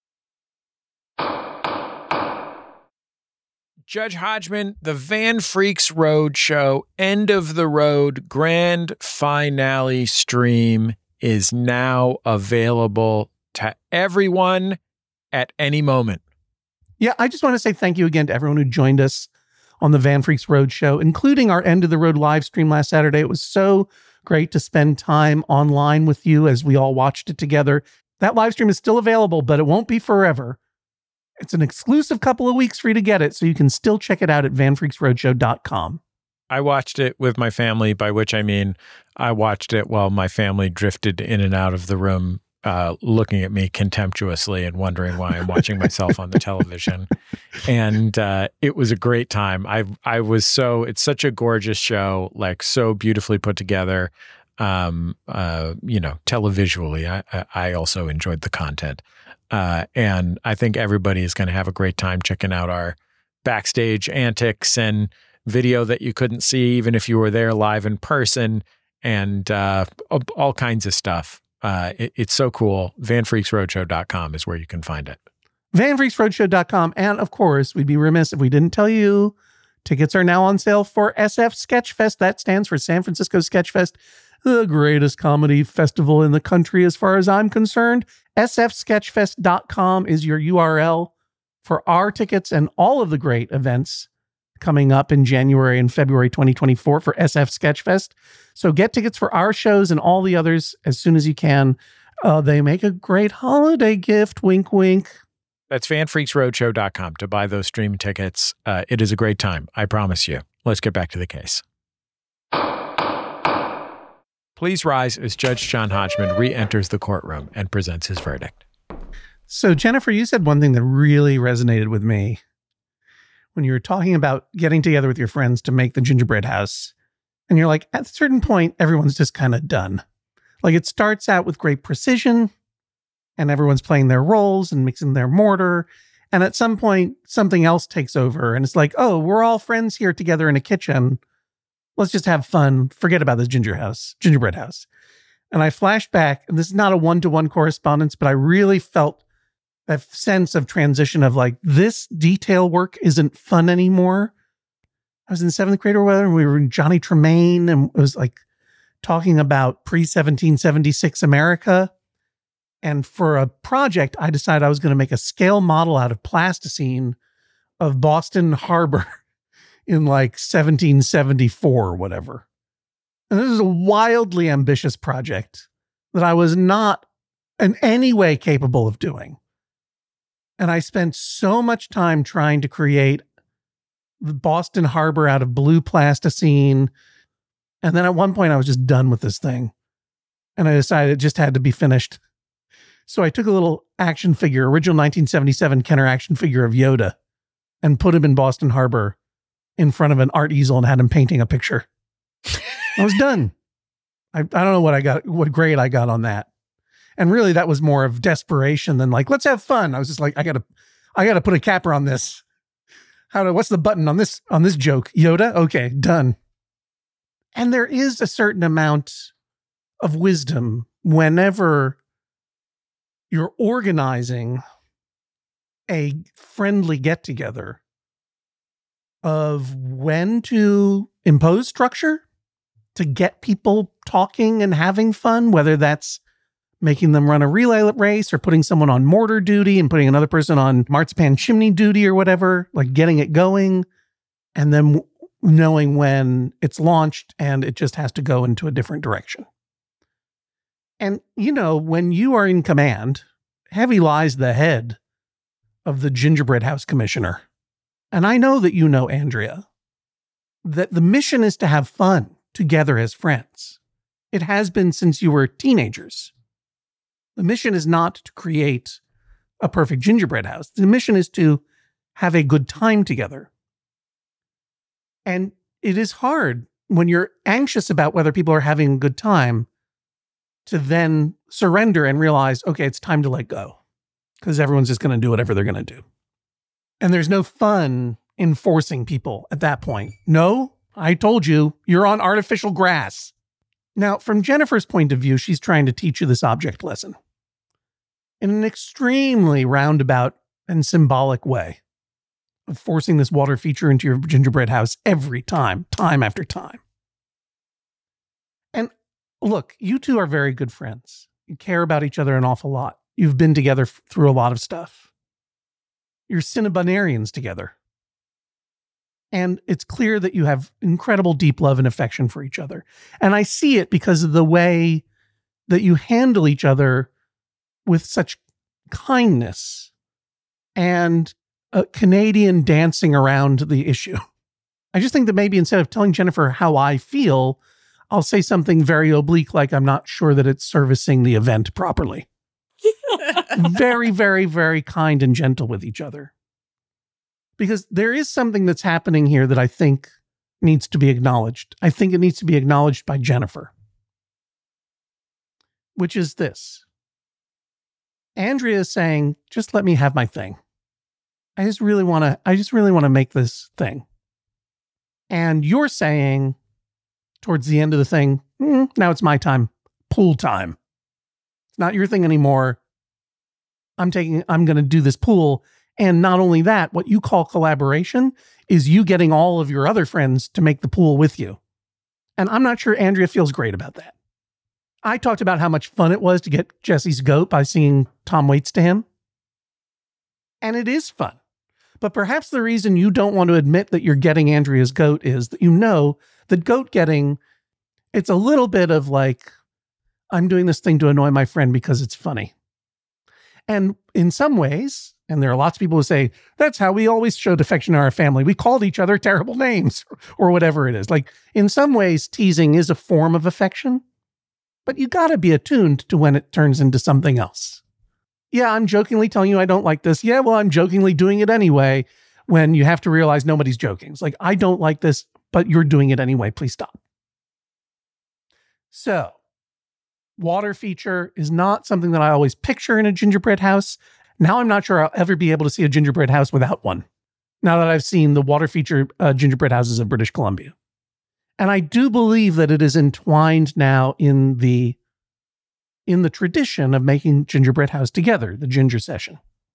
Judge Hodgman, the Van Freaks Road Show End of the Road Grand Finale stream is now available to everyone at any moment. Yeah, I just want to say thank you again to everyone who joined us on the Van Freaks Road Show, including our End of the Road live stream last Saturday. It was so great to spend time online with you as we all watched it together. That live stream is still available, but it won't be forever. It's an exclusive couple of weeks for you to get it, so you can still check it out at vanfreaksroadshow.com. I watched it with my family, by which I mean I watched it while my family drifted in and out of the room, looking at me contemptuously and wondering why I'm watching myself on the television. And it was a great time. It's such a gorgeous show, like so beautifully put together. Televisually, I also enjoyed the content. And I think everybody is going to have a great time checking out our backstage antics and video that you couldn't see, even if you were there live in person, and all kinds of stuff. It's so cool. VanFreaksRoadshow.com is where you can find it. VanFreaksRoadshow.com. And of course, we'd be remiss if we didn't tell you tickets are now on sale for SF Sketchfest. That stands for San Francisco Sketchfest, the greatest comedy festival in the country as far as I'm concerned. sfsketchfest.com is your URL for our tickets and all of the great events coming up in January and February 2024 for SF Sketchfest. So get tickets for our shows and all the others as soon as you can. They make a great holiday gift. Wink, wink. That's vanfreaksroadshow.com to buy those stream tickets. It is a great time. I promise you. Let's get back to the case. Please rise as Judge John Hodgman re-enters the courtroom and presents his verdict. So, Jennifer, you said one thing that really resonated with me when you were talking about getting together with your friends to make the gingerbread house. And you're like, at a certain point, everyone's just kind of done. Like, it starts out with great precision and everyone's playing their roles and mixing their mortar. And at some point, something else takes over. And it's like, oh, we're all friends here together in a kitchen. Let's just have fun. Forget about this gingerbread house. And I flashed back, and this is not a one-to-one correspondence, but I really felt that sense of transition of like, this detail work isn't fun anymore. I was in 7th grade or whatever, and we were in Johnny Tremaine, and it was like talking about pre-1776 America. And for a project, I decided I was going to make a scale model out of plasticine of Boston Harbor in like 1774 or whatever. And this is a wildly ambitious project that I was not in any way capable of doing. And I spent so much time trying to create the Boston Harbor out of blue plasticine. And then at one point I was just done with this thing. And I decided it just had to be finished. So I took a little action figure, original 1977 Kenner action figure of Yoda, and put him in Boston Harbor in front of an art easel and had him painting a picture. I was done. I don't know what grade I got on that. And really that was more of desperation than like, let's have fun. I was just like, I gotta put a capper on this. What's the button on this joke? Yoda? Okay, done. And there is a certain amount of wisdom whenever you're organizing a friendly get-together of when to impose structure to get people talking and having fun, whether that's making them run a relay race or putting someone on mortar duty and putting another person on marzipan chimney duty or whatever, like getting it going, and then knowing when it's launched and it just has to go into a different direction. And, when you are in command heavy lies the head of the gingerbread house commissioner. And I know that you know, Andrea, that the mission is to have fun together as friends. It has been since you were teenagers. The mission is not to create a perfect gingerbread house. The mission is to have a good time together. And it is hard when you're anxious about whether people are having a good time to then surrender and realize, okay, it's time to let go because everyone's just going to do whatever they're going to do. And there's no fun in forcing people at that point. No, I told you, you're on artificial grass. Now, from Jennifer's point of view, she's trying to teach you this object lesson in an extremely roundabout and symbolic way of forcing this water feature into your gingerbread house every time, time after time. And look, you two are very good friends. You care about each other an awful lot. You've been together through a lot of stuff. You're Cinnabonarians together. And it's clear that you have incredible deep love and affection for each other. And I see it because of the way that you handle each other with such kindness and a Canadian dancing around the issue. I just think that maybe instead of telling Jennifer how I feel, I'll say something very oblique like I'm not sure that it's servicing the event properly. Very, very, very kind and gentle with each other. Because there is something that's happening here that I think needs to be acknowledged. I think it needs to be acknowledged by Jennifer. Which is this. Andrea is saying, just let me have my thing. I just really want to make this thing. And you're saying, towards the end of the thing, now it's my time. Pool time. It's not your thing anymore. I'm going to do this pool. And not only that, what you call collaboration is you getting all of your other friends to make the pool with you. And I'm not sure Andrea feels great about that. I talked about how much fun it was to get Jesse's goat by singing Tom Waits to him. And it is fun. But perhaps the reason you don't want to admit that you're getting Andrea's goat is that you know that goat getting, it's a little bit of like, I'm doing this thing to annoy my friend because it's funny. And in some ways, and there are lots of people who say, that's how we always showed affection in our family. We called each other terrible names or whatever it is. Like in some ways, teasing is a form of affection, but you got to be attuned to when it turns into something else. Yeah, I'm jokingly telling you I don't like this. Yeah, well, I'm jokingly doing it anyway, when you have to realize nobody's joking. It's like, I don't like this, but you're doing it anyway. Please stop. So, water feature is not something that I always picture in a gingerbread house. Now I'm not sure I'll ever be able to see a gingerbread house without one, now that I've seen the water feature gingerbread houses of British Columbia. And I do believe that it is entwined now in the tradition of making gingerbread house together, the ginger session.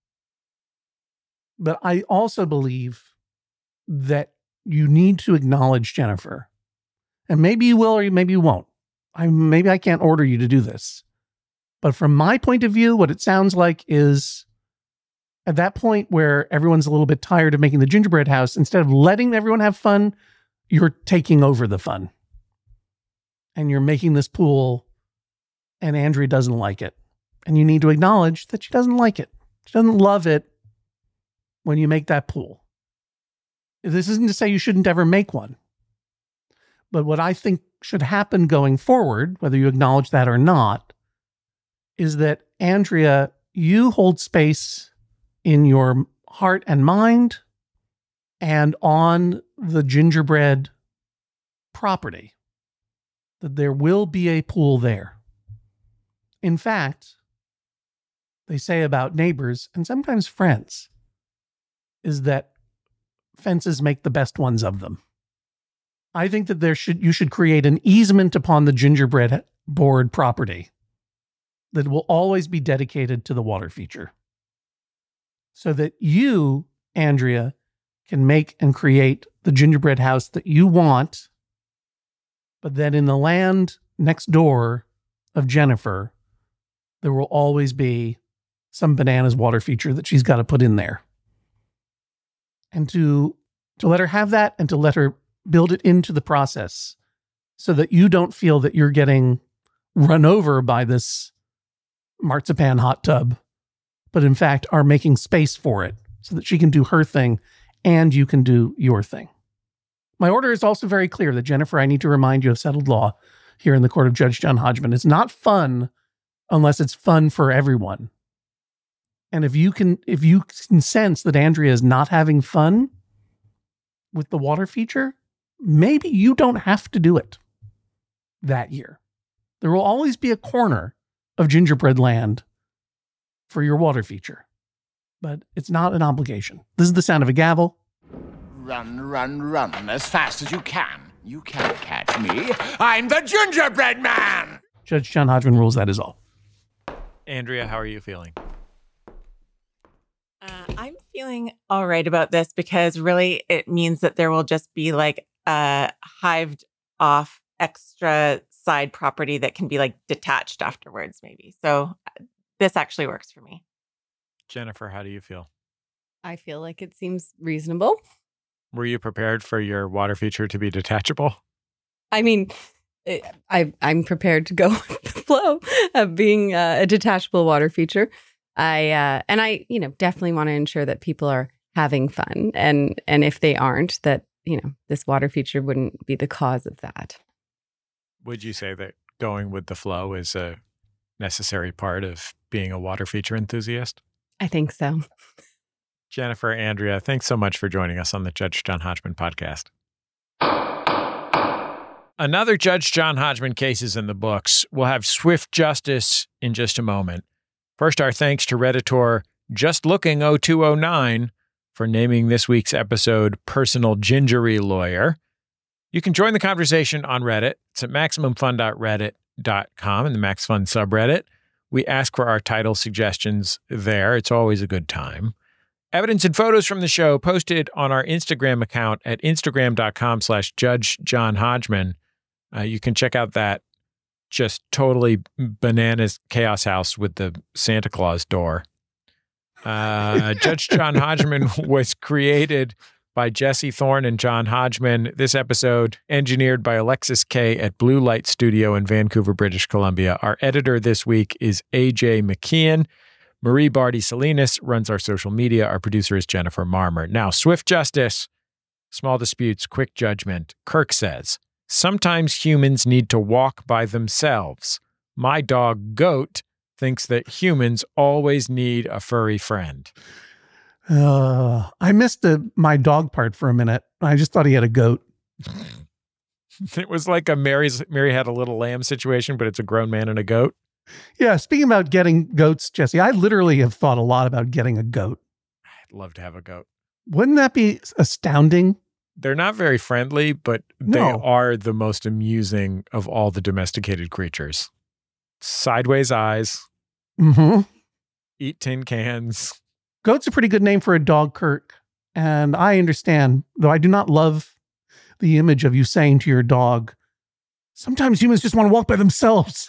But I also believe that you need to acknowledge Jennifer. And maybe you will or maybe you won't. Maybe I can't order you to do this. But from my point of view, what it sounds like is at that point where everyone's a little bit tired of making the gingerbread house, instead of letting everyone have fun, you're taking over the fun. And you're making this pool, and Andrea doesn't like it. And you need to acknowledge that she doesn't like it. She doesn't love it when you make that pool. This isn't to say you shouldn't ever make one. But what I think should happen going forward, whether you acknowledge that or not, is that, Andrea, you hold space in your heart and mind and on the gingerbread property, that there will be a pool there. In fact, they say about neighbors and sometimes friends is that fences make the best ones of them. I think that you should create an easement upon the gingerbread board property that will always be dedicated to the water feature, so that you, Andrea, can make and create the gingerbread house that you want, but then in the land next door of Jennifer, there will always be some bananas water feature that she's got to put in there. And to let her have that and to let her build it into the process so that you don't feel that you're getting run over by this marzipan hot tub but in fact are making space for it so that she can do her thing and you can do your thing. My order is also very clear that, Jennifer, I need to remind you of settled law here in the court of Judge John Hodgman. It's not fun unless it's fun for everyone. And if you can sense that Andrea is not having fun with the water feature, maybe you don't have to do it that year. There will always be a corner of Gingerbread Land for your water feature, but it's not an obligation. This is the sound of a gavel. Run, run, run as fast as you can. You can't catch me. I'm the Gingerbread Man! Judge John Hodgman rules, that is all. Andrea, how are you feeling? I'm feeling all right about this because really it means that there will just be like a hived off extra side property that can be like detached afterwards, maybe. So this actually works for me. Jennifer, how do you feel? I feel like it seems reasonable. Were you prepared for your water feature to be detachable? I mean, I'm prepared to go with the flow of being a detachable water feature. I definitely want to ensure that people are having fun, and if they aren't, that this water feature wouldn't be the cause of that. Would you say that going with the flow is a necessary part of being a water feature enthusiast? I think so. Jennifer, Andrea, thanks so much for joining us on the Judge John Hodgman podcast. Another Judge John Hodgman case is in the books. We'll have swift justice in just a moment. First, our thanks to Redditor JustLooking0209 for naming this week's episode Personal Gingery Lawyer. You can join the conversation on Reddit. It's at MaximumFun.reddit.com in the MaxFun subreddit. We ask for our title suggestions there. It's always a good time. Evidence and photos from the show posted on our Instagram account at Instagram.com/Judge John Hodgman. You can check out that just totally bananas chaos house with the Santa Claus door. Judge John Hodgman was created by Jesse Thorne and John Hodgman. This episode engineered by Alexis Kay at Blue Light Studio in Vancouver, British Columbia. Our editor this week is AJ McKeon. Marie Barty Salinas runs our social media. Our producer is Jennifer Marmer. Now, swift justice, small disputes, quick judgment. Kirk says, sometimes humans need to walk by themselves. My dog, Goat, thinks that humans always need a furry friend. I missed my dog part for a minute. I just thought he had a goat. It was like a Mary had a little lamb situation, but it's a grown man and a goat. Yeah, speaking about getting goats, Jesse, I literally have thought a lot about getting a goat. I'd love to have a goat. Wouldn't that be astounding? They're not very friendly, but they are the most amusing of all the domesticated creatures. Sideways eyes. Mm-hmm. Eat tin cans. Goat's a pretty good name for a dog, Kirk. And I understand, though I do not love the image of you saying to your dog, sometimes humans just want to walk by themselves.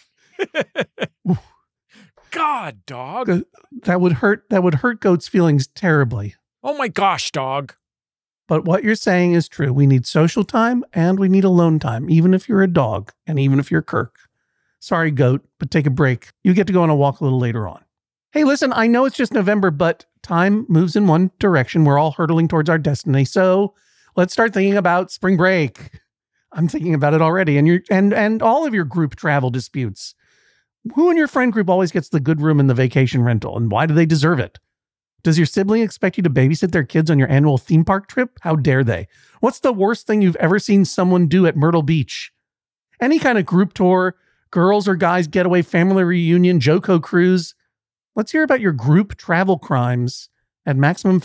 God, dog. That would hurt Goat's feelings terribly. Oh my gosh, dog. But what you're saying is true. We need social time and we need alone time, even if you're a dog and even if you're Kirk. Sorry, Goat, but take a break. You get to go on a walk a little later on. Hey, listen, I know it's just November, but time moves in one direction. We're all hurtling towards our destiny. So let's start thinking about spring break. I'm thinking about it already. And all of your group travel disputes. Who in your friend group always gets the good room in the vacation rental, and why do they deserve it? Does your sibling expect you to babysit their kids on your annual theme park trip? How dare they? What's the worst thing you've ever seen someone do at Myrtle Beach? Any kind of group tour, girls or guys getaway, family reunion, JoCo cruise. Let's hear about your group travel crimes at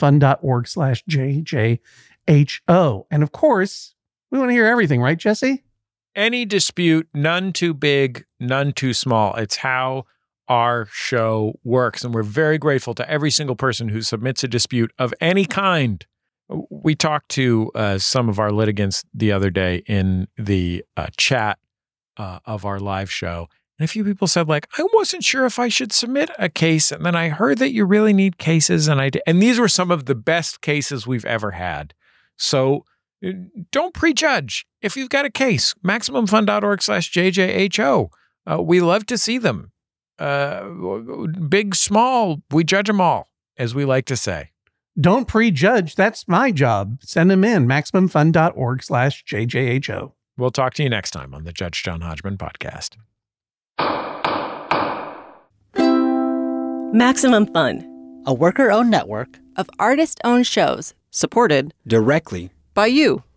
MaximumFun.org/JJHO. And of course, we want to hear everything, right, Jesse? Any dispute, none too big, none too small. It's how our show works. And we're very grateful to every single person who submits a dispute of any kind. We talked to some of our litigants the other day in the chat of our live show. And a few people said, like, I wasn't sure if I should submit a case. And then I heard that you really need cases. And these were some of the best cases we've ever had. So don't prejudge. If you've got a case, MaximumFun.org/JJHO. We love to see them. big, small, we judge them all, as we like to say. Don't prejudge. That's my job. Send them in. MaximumFun.org/JJHO. We'll talk to you next time on the Judge John Hodgman podcast. Maximum Fun, a worker-owned network of artist-owned shows supported directly by you.